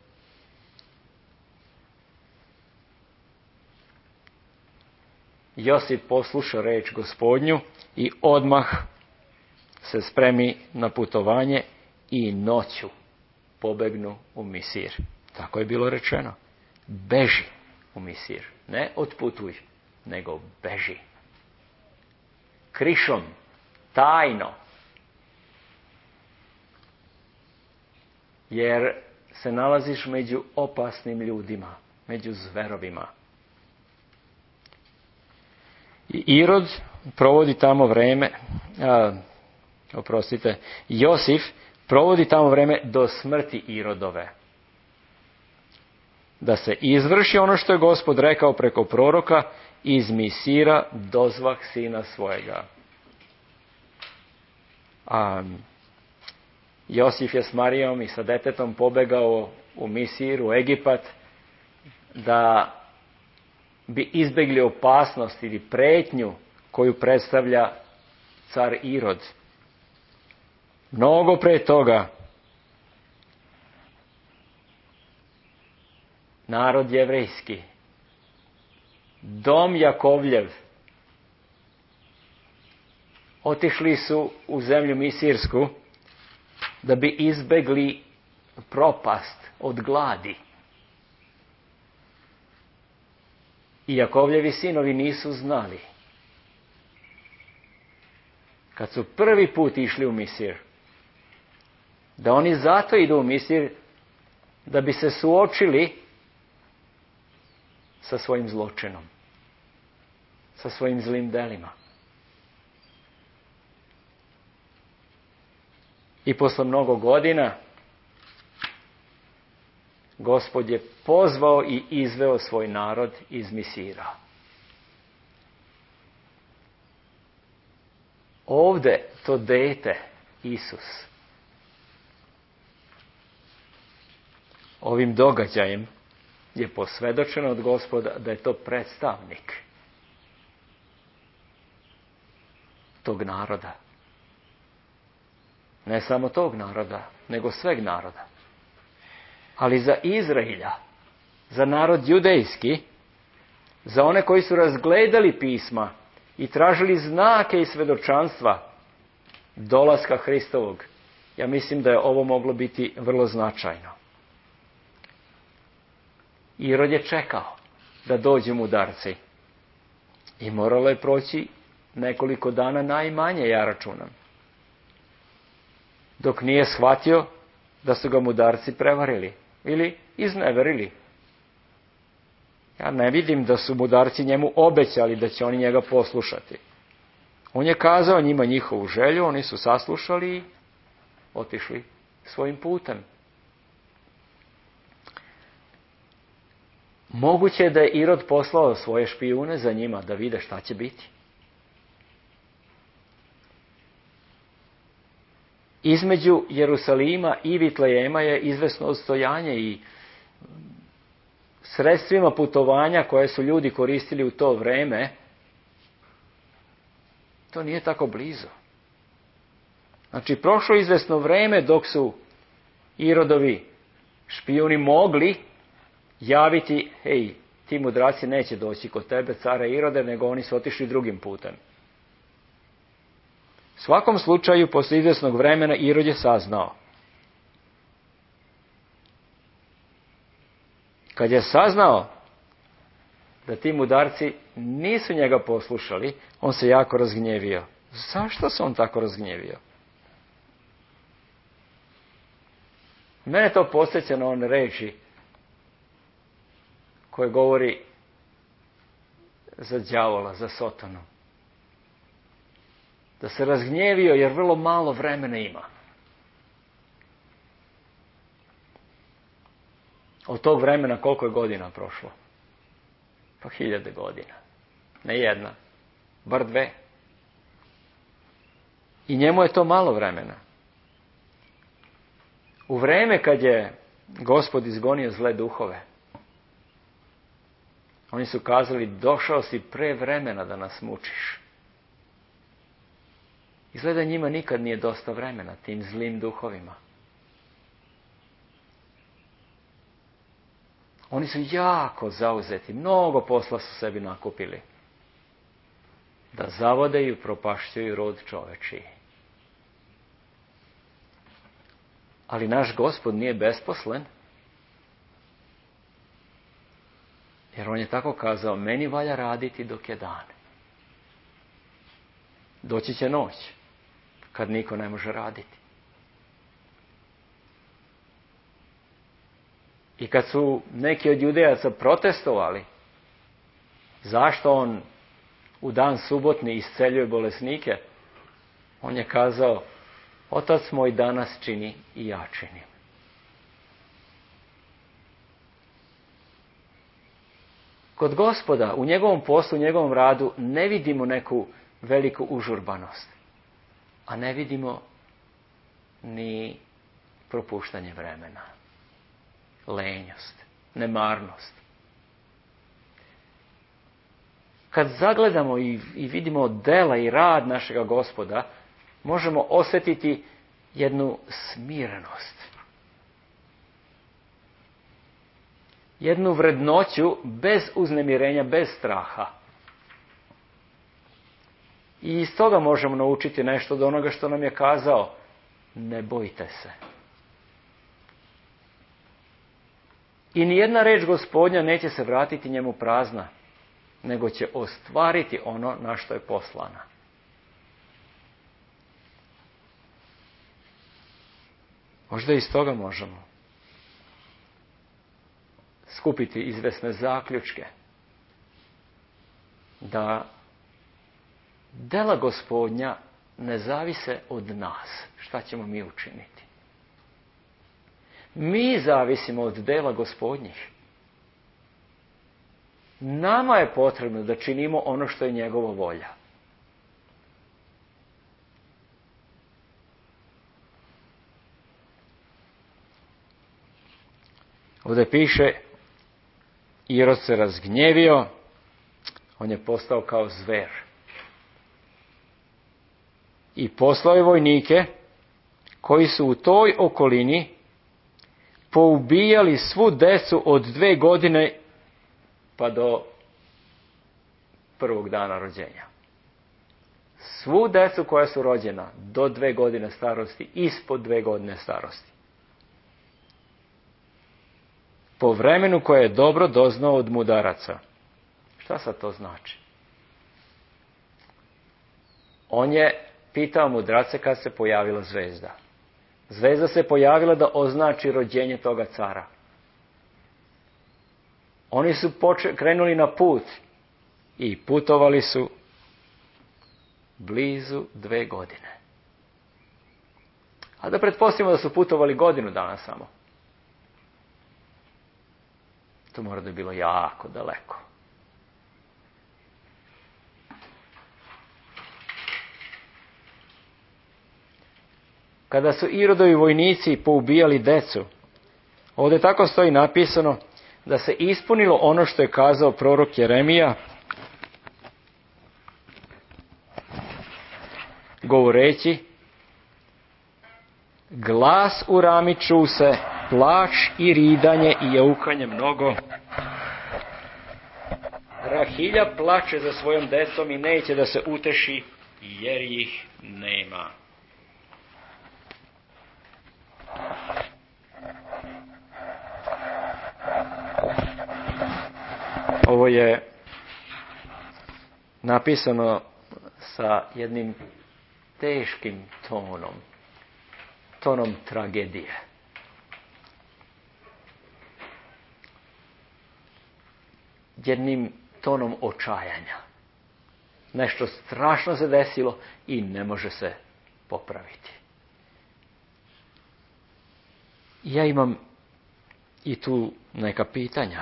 S1: Josip posluša reč Gospodnju i odmah se spremi na putovanje i noću pobegnu u Misir. Tako je bilo rečeno. Beži u Misir. Ne otputuj, nego beži. Krišom, tajno. Jer se nalaziš među opasnim ljudima, među zverovima. I Irod provodi tamo vreme, Josif provodi tamo vreme do smrti Irodove. Da se izvrši ono što je Gospod rekao preko proroka: iz Misira dozvah sina svojega. Josif je s Marijom i sa detetom pobegao u Misir, u Egipat, da bi izbjegli opasnost ili pretnju koju predstavlja car Irod. Mnogo pre toga narod jevrejski, dom Jakovljev, otišli su u zemlju Misirsku da bi izbegli propast od gladi. I Jakovljevi sinovi nisu znali. Kad su prvi put išli u Misir, da oni zato idu u Misir da bi se suočili sa svojim zločinom, sa svojim zlim delima. I posle mnogo godina Gospod je pozvao i izveo svoj narod iz Misira. Ovde to dete, Isus, ovim događajem je posvedočeno od Gospoda da je to predstavnik tog naroda. Ne samo tog naroda, nego sveg naroda. Ali za Izraelja, za narod judejski, za one koji su razgledali pisma i tražili znake i svedočanstva dolaska Hristovog, ja mislim da je ovo moglo biti vrlo značajno. Irod je čekao da dođu mudarci i moralo je proći nekoliko dana najmanje, ja računam, dok nije shvatio da su ga mudarci prevarili ili izneverili. Ja ne vidim da su mudarci njemu obećali da će oni njega poslušati. On je kazao njima njihovu želju, oni su saslušali i otišli svojim putem. Moguće je da je Irod poslao svoje špijune za njima da vide šta će biti. Između Jerusalima i Vitlejema je izvesno odstojanje i sredstvima putovanja koje su ljudi koristili u to vreme, to nije tako blizu. Znači, prošlo izvesno vreme dok su Irodovi špijuni mogli javiti, hej, ti mudraci neće doći kod tebe, care Irode, nego oni su otišli drugim putem. U svakom slučaju, posle izvesnog vremena, Irod je saznao. Kad je saznao da ti mudarci nisu njega poslušali, on se jako razgnjevio. Zašto se on tako razgnjevio? Mene to podsjeća na one reči koje govori za đavola, za Sotonu. Da se razgnjevio jer vrlo malo vremena ima. Od tog vremena koliko je godina prošlo? Pa 1000 godina. Ne jedna, bar 2. I njemu je to malo vremena. U vreme kad je Gospod izgonio zle duhove, oni su kazali, došao si pre vremena da nas mučiš. Izgleda njima nikad nije dosta vremena, tim zlim duhovima. Oni su jako zauzeti, mnogo posla su sebi nakupili. Da zavode i upropašćuju rod čovečiji. Ali naš Gospod nije besposlen. Jer on je tako kazao, meni valja raditi dok je dan. Doći će noć, kad niko ne može raditi. I kad su neki od judejaca protestovali, zašto on u dan subotni isceljuje bolesnike, on je kazao, Otac moj danas čini i ja činim. Kod Gospoda, u njegovom poslu, u njegovom radu, ne vidimo neku veliku užurbanost. A ne vidimo ni propuštanje vremena. Lenjost, nemarnost. Kad zagledamo i vidimo dela i rad našega Gospoda, možemo osjetiti jednu smirenost. Jednu vrednoću bez uznemirenja, bez straha. I iz toga možemo naučiti nešto od onoga što nam je kazao ne bojte se. I nijedna reč Gospodnja neće se vratiti njemu prazna, nego će ostvariti ono na što je poslana. Možda iz toga možemo skupiti izvesne zaključke da dela Gospodnja ne zavise od nas. Šta ćemo mi učiniti? Mi zavisimo od dela Gospodnjih. Nama je potrebno da činimo ono što je njegova volja. Ovdje piše, Irod se razgnjevio, on je postao kao zver. I poslao je vojnike koji su u toj okolini poubijali svu decu od 2 godine pa do prvog dana rođenja. Svu decu koja su rođena do 2 godine starosti, ispod 2 godine starosti. Po vremenu koje je dobro doznao od mudaraca. Šta sad to znači? On je pitao mudrace kad se pojavila zvezda. Zvezda se pojavila da označi rođenje toga cara. Oni su krenuli na put i putovali su blizu 2 godine. A da pretpostavimo da su putovali godinu dana samo. To mora da je bilo jako daleko. Kada su Irodovi vojnici poubijali decu, ovdje tako stoji napisano da se ispunilo ono što je kazao prorok Jeremija, govoreći: glas u Rami ču se, plač i ridanje i jaukanje mnogo. Rahilja plače za svojom decom i neće da se uteši, jer ih nema. Ovo je napisano sa jednim teškim tonom tragedije. Jednim tonom očajanja. Nešto strašno se desilo i ne može se popraviti. Ja imam i tu neka pitanja.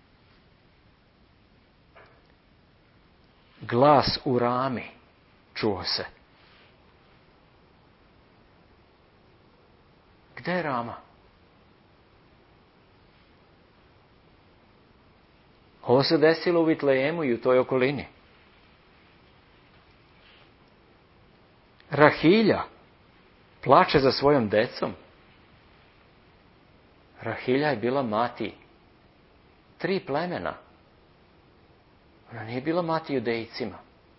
S1: Glas u Rami čuo se. Gde je Rama? Ovo se desilo u Vitlejemu i u toj okolini. Rahilja plače za svojom decom. Rahilja je bila mati 3 plemena. Ona nije bila mati Judejcima.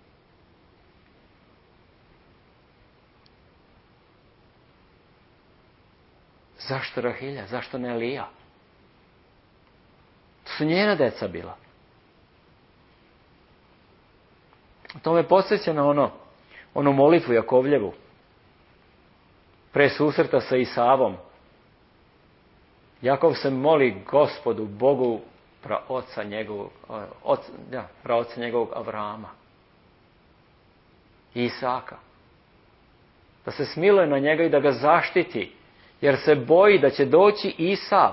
S1: Zašto Rahilja? Zašto ne Elija? To su njena deca bila. To me podsjeća na onu molitvu Jakovljevu. Pre susreta sa Isavom. Jakov se moli Gospodu, Bogu, praoca njegovog Avrama i Isaka. Da se smiluje na njega i da ga zaštiti, jer se boji da će doći Isav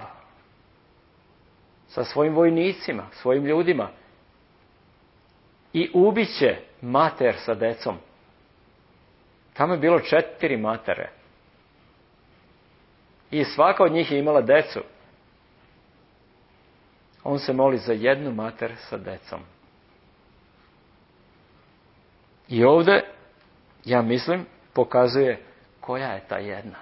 S1: sa svojim vojnicima, svojim ljudima i ubiće mater sa decom. Tamo je bilo 4 matere. I svaka od njih je imala decu. On se moli za jednu mater sa decom. I ovdje, ja mislim, pokazuje koja je ta jedna.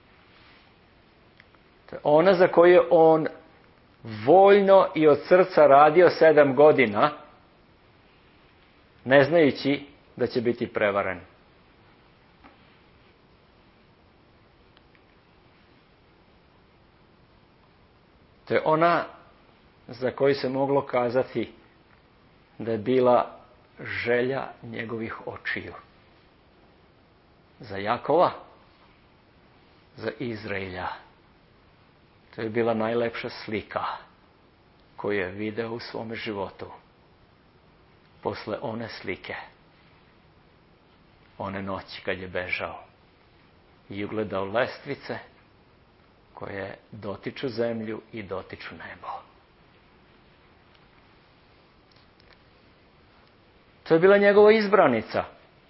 S1: To je ona za koju je on voljno i od srca radio 7 godina, ne znajući da će biti prevaren. To je ona za koju se moglo kazati da je bila želja njegovih očiju. Za Jakova, za Izraelja. To je bila najlepša slika koju je video u svome životu. Posle one slike, one noći kad je bežao i ugledao lestvice koje dotiču zemlju i dotiču nebo. To je bila njegova izbranica.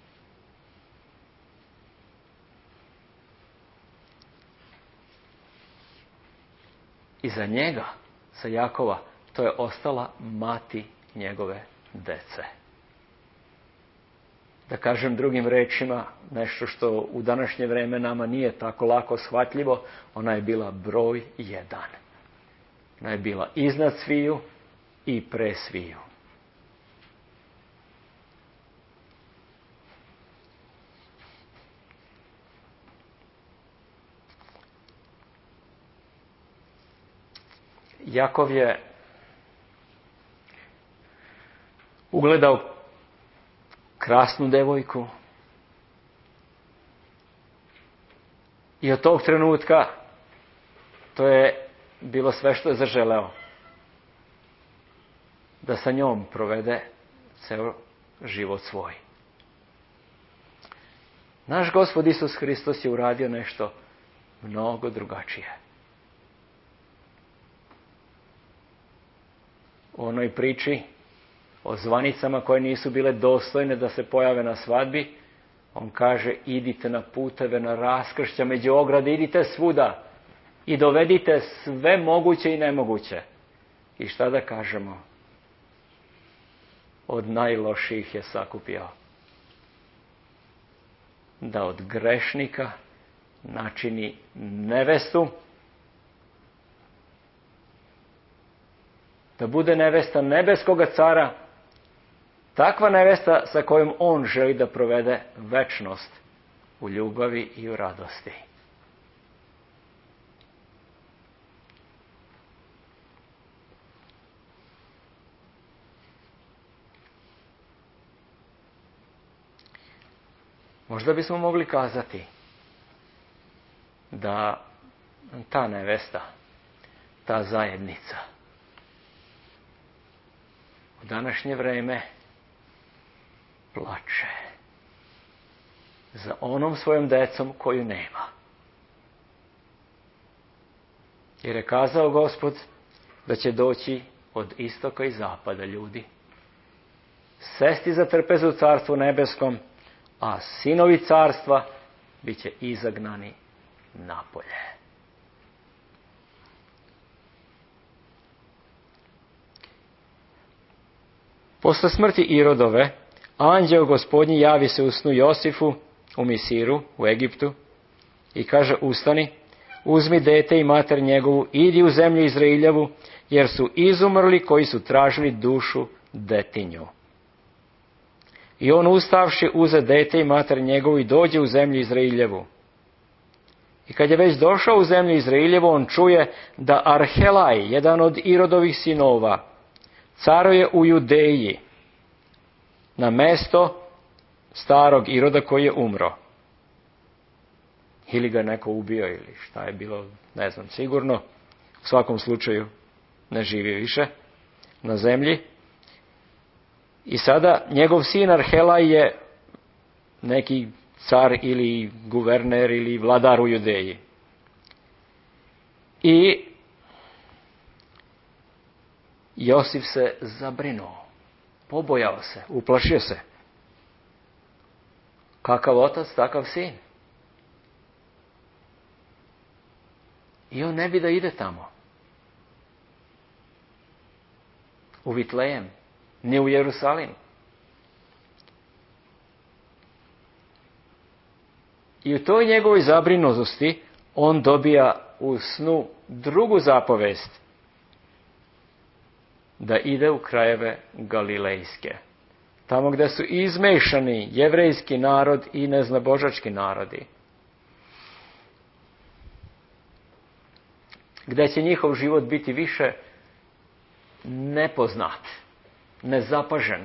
S1: I za njega, za Jakova, to je ostala mati njegove dece. Da kažem drugim rečima, nešto što u današnje vreme nama nije tako lako shvatljivo, ona je bila broj 1. Ona je bila iznad sviju i pre sviju. Jakov je ugledao krasnu devojku i od tog trenutka to je bilo sve što je zaželeo. Da sa njom provede ceo život svoj. Naš Gospod Isus Hristos je uradio nešto mnogo drugačije. U onoj priči o zvanicama koje nisu bile dostojne da se pojave na svadbi, on kaže: idite na puteve, na raskršća, među ograde, idite svuda i dovedite sve moguće i nemoguće. I šta da kažemo? Od najlošijih je sakupio. Da od grešnika načini nevestu, da bude nevesta nebeskoga cara, takva nevesta sa kojom on želi da provede večnost u ljubavi i u radosti. Možda bismo mogli kazati da ta nevesta, ta zajednica u današnje vreme plače za onom svojom decom koju nema. Jer je kazao Gospod da će doći od istoka i zapada ljudi, sesti za trpezu u carstvu nebeskom, a sinovi carstva bit će izagnani napolje. Posle smrti Irodove, anđeo Gospodnji javi se u snu Josifu u Misiru, u Egiptu, i kaže: ustani, uzmi dete i mater njegovu, idi u zemlju Izrailjevu, jer su izumrli koji su tražili dušu detinju. I on ustavši uze dete i mater njegovu i dođe u zemlju Izrailjevu. I kad je već došao u zemlju Izrailjevu, on čuje da Arhelaj, jedan od Irodovih sinova, caruje u Judeji, na mesto starog Iroda koji je umro. Ili ga neko ubio, ili šta je bilo, ne znam sigurno. U svakom slučaju ne živi više na zemlji. I sada njegov sin Arhelaj je neki car ili guverner ili vladar u Judeji. I Josif se zabrinuo, pobojao se, uplašio se. Kakav otac, takav sin. I on ne bi da ide tamo. U Vitlejem, ni u Jerusalim. I u toj njegovoj zabrinutosti on dobija u snu drugu zapovest, da ide u krajeve Galilejske. Tamo gdje su izmešani jevrejski narod i neznabožački narodi. gdje će njihov život biti više nepoznat, nezapažen.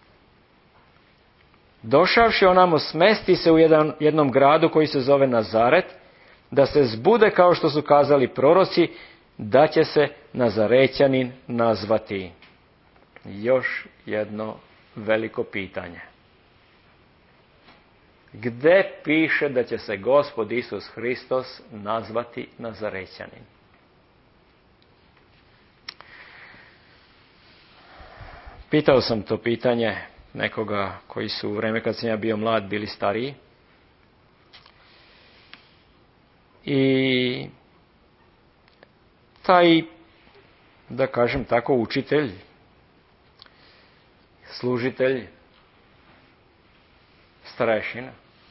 S1: Došavši onamo, smesti se u jednom gradu koji se zove Nazaret, da se zbude kao što su kazali proroci, da će se Nazarećanin nazvati. Još jedno veliko pitanje. Gde piše da će se Gospod Isus Hristos nazvati Nazarećanin? Pitao sam to pitanje nekoga koji su u vreme kad sam ja bio mlad bili stariji. I taj, da kažem tako, učitelj, služitelj, starešina,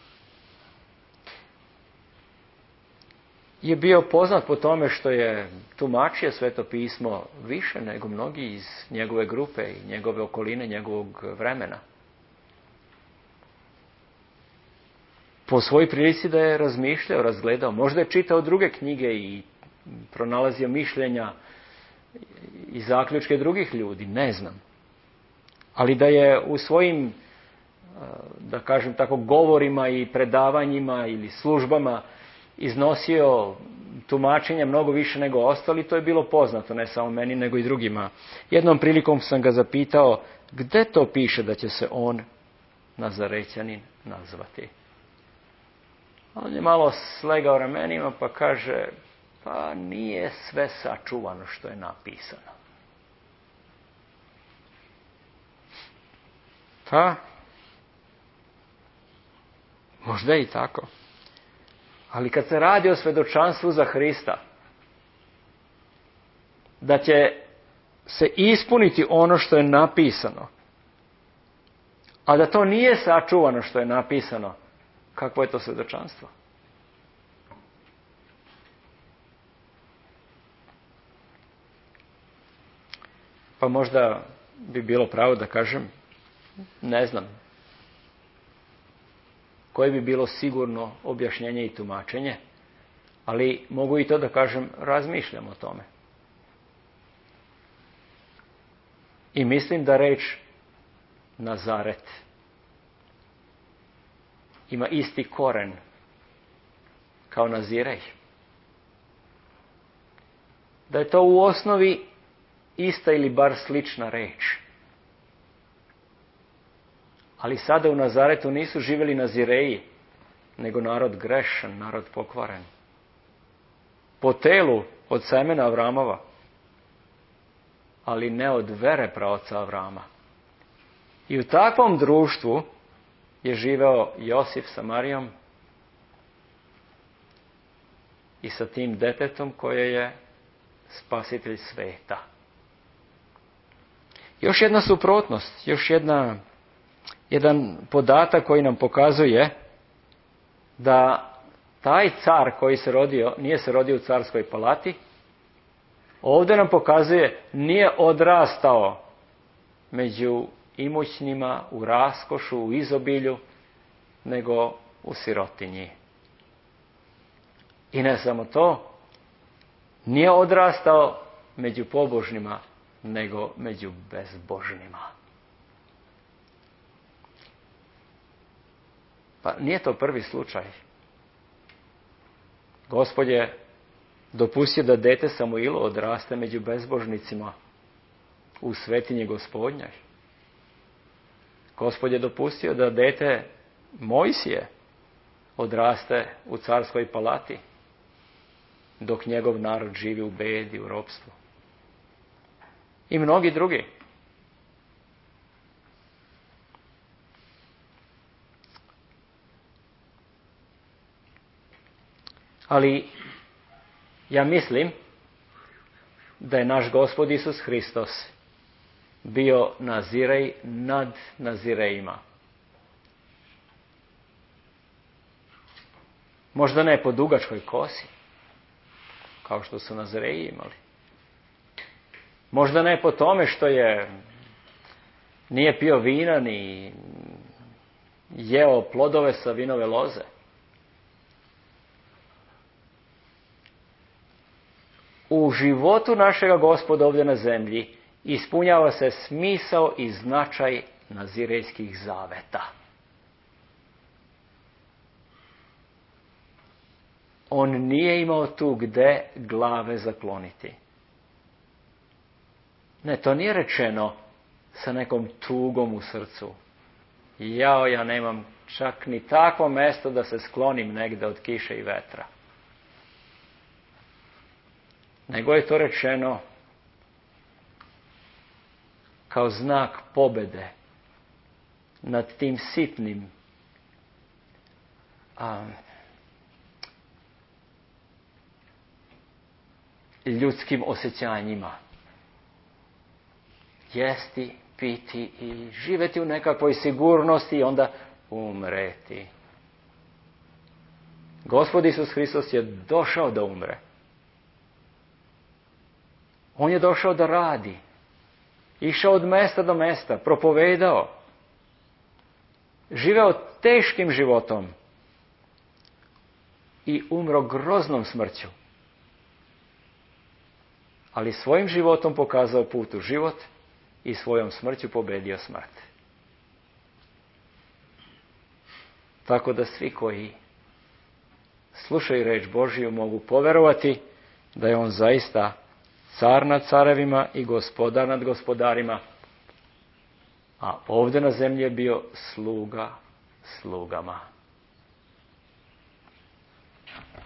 S1: je bio poznat po tome što je tumačio Sveto pismo više nego mnogi iz njegove grupe i njegove okoline, njegovog vremena. Po svojoj prilici da je razmišljao, razgledao, možda je čitao druge knjige i pronalazio mišljenja i zaključke drugih ljudi, ne znam. Ali da je u svojim, da kažem tako, govorima i predavanjima ili službama iznosio tumačenja mnogo više nego ostali, to je bilo poznato, ne samo meni, nego i drugima. Jednom prilikom sam ga zapitao, gde to piše da će se on, Nazarećanin, nazvati? On je malo slegao ramenima pa kaže, pa nije sve sačuvano što je napisano. Pa, možda je i tako. Ali kad se radi o svedočanstvu za Hrista, da će se ispuniti ono što je napisano, a da to nije sačuvano što je napisano, kakvo je to svedočanstvo? Pa možda bi bilo pravo da kažem, ne znam, koje bi bilo sigurno objašnjenje i tumačenje, ali mogu i to da kažem, razmišljam o tome. I mislim da reč Nazaret ima isti koren kao Nazirej. Da je to u osnovi ista ili bar slična reč. Ali sada u Nazaretu nisu živjeli Nazireji, nego narod grešan, narod pokvaren. Po telu od semena Avramova, ali ne od vere praoca Avrama. I u takvom društvu je živeo Josif sa Marijom i sa tim detetom koje je spasitelj sveta. Još jedna suprotnost, još jedan podatak koji nam pokazuje da taj car koji se rodio, nije se rodio u carskoj palati, ovdje nam pokazuje nije odrastao među imućnima, u raskošu, u izobilju, nego u sirotinji. I ne samo to, nije odrastao među pobožnima, nego među bezbožnima. Pa nije to prvi slučaj. Gospod je dopustio da dete Samuilo odraste među bezbožnicima u svetinji Gospodnjoj. Gospod je dopustio da dete Mojsije odraste u carskoj palati, dok njegov narod živi u bedi, u ropstvu. I mnogi drugi. Ali ja mislim da je naš Gospod Isus Hristos bio Nazirej nad Nazirejima. Možda ne po dugačkoj kosi, kao što su Nazireji imali. Možda ne po tome što nije pio vina ni jeo plodove sa vinove loze. u životu našega Gospoda ovdje na zemlji ispunjava se smisao i značaj nazirejskih zaveta. On nije imao tu gde glave zakloniti. Ne, to nije rečeno sa nekom tugom u srcu. Ja nemam čak ni takvo mjesto da se sklonim negdje od kiše i vetra. Nego je to rečeno kao znak pobjede nad tim sitnim ljudskim osjećanjima. Jesti, piti i živjeti u nekakvoj sigurnosti i onda umreti. Gospod Isus Hristos je došao da umre. On je došao da radi. Išao od mesta do mesta, propovedao. Živeo teškim životom i umro groznom smrću. Ali svojim životom pokazao put u život i svojom smrću pobedio smrt. Tako da svi koji slušaju reč Božiju mogu poverovati da je on zaista car nad carevima i gospodar nad gospodarima, a ovdje na zemlji je bio sluga slugama.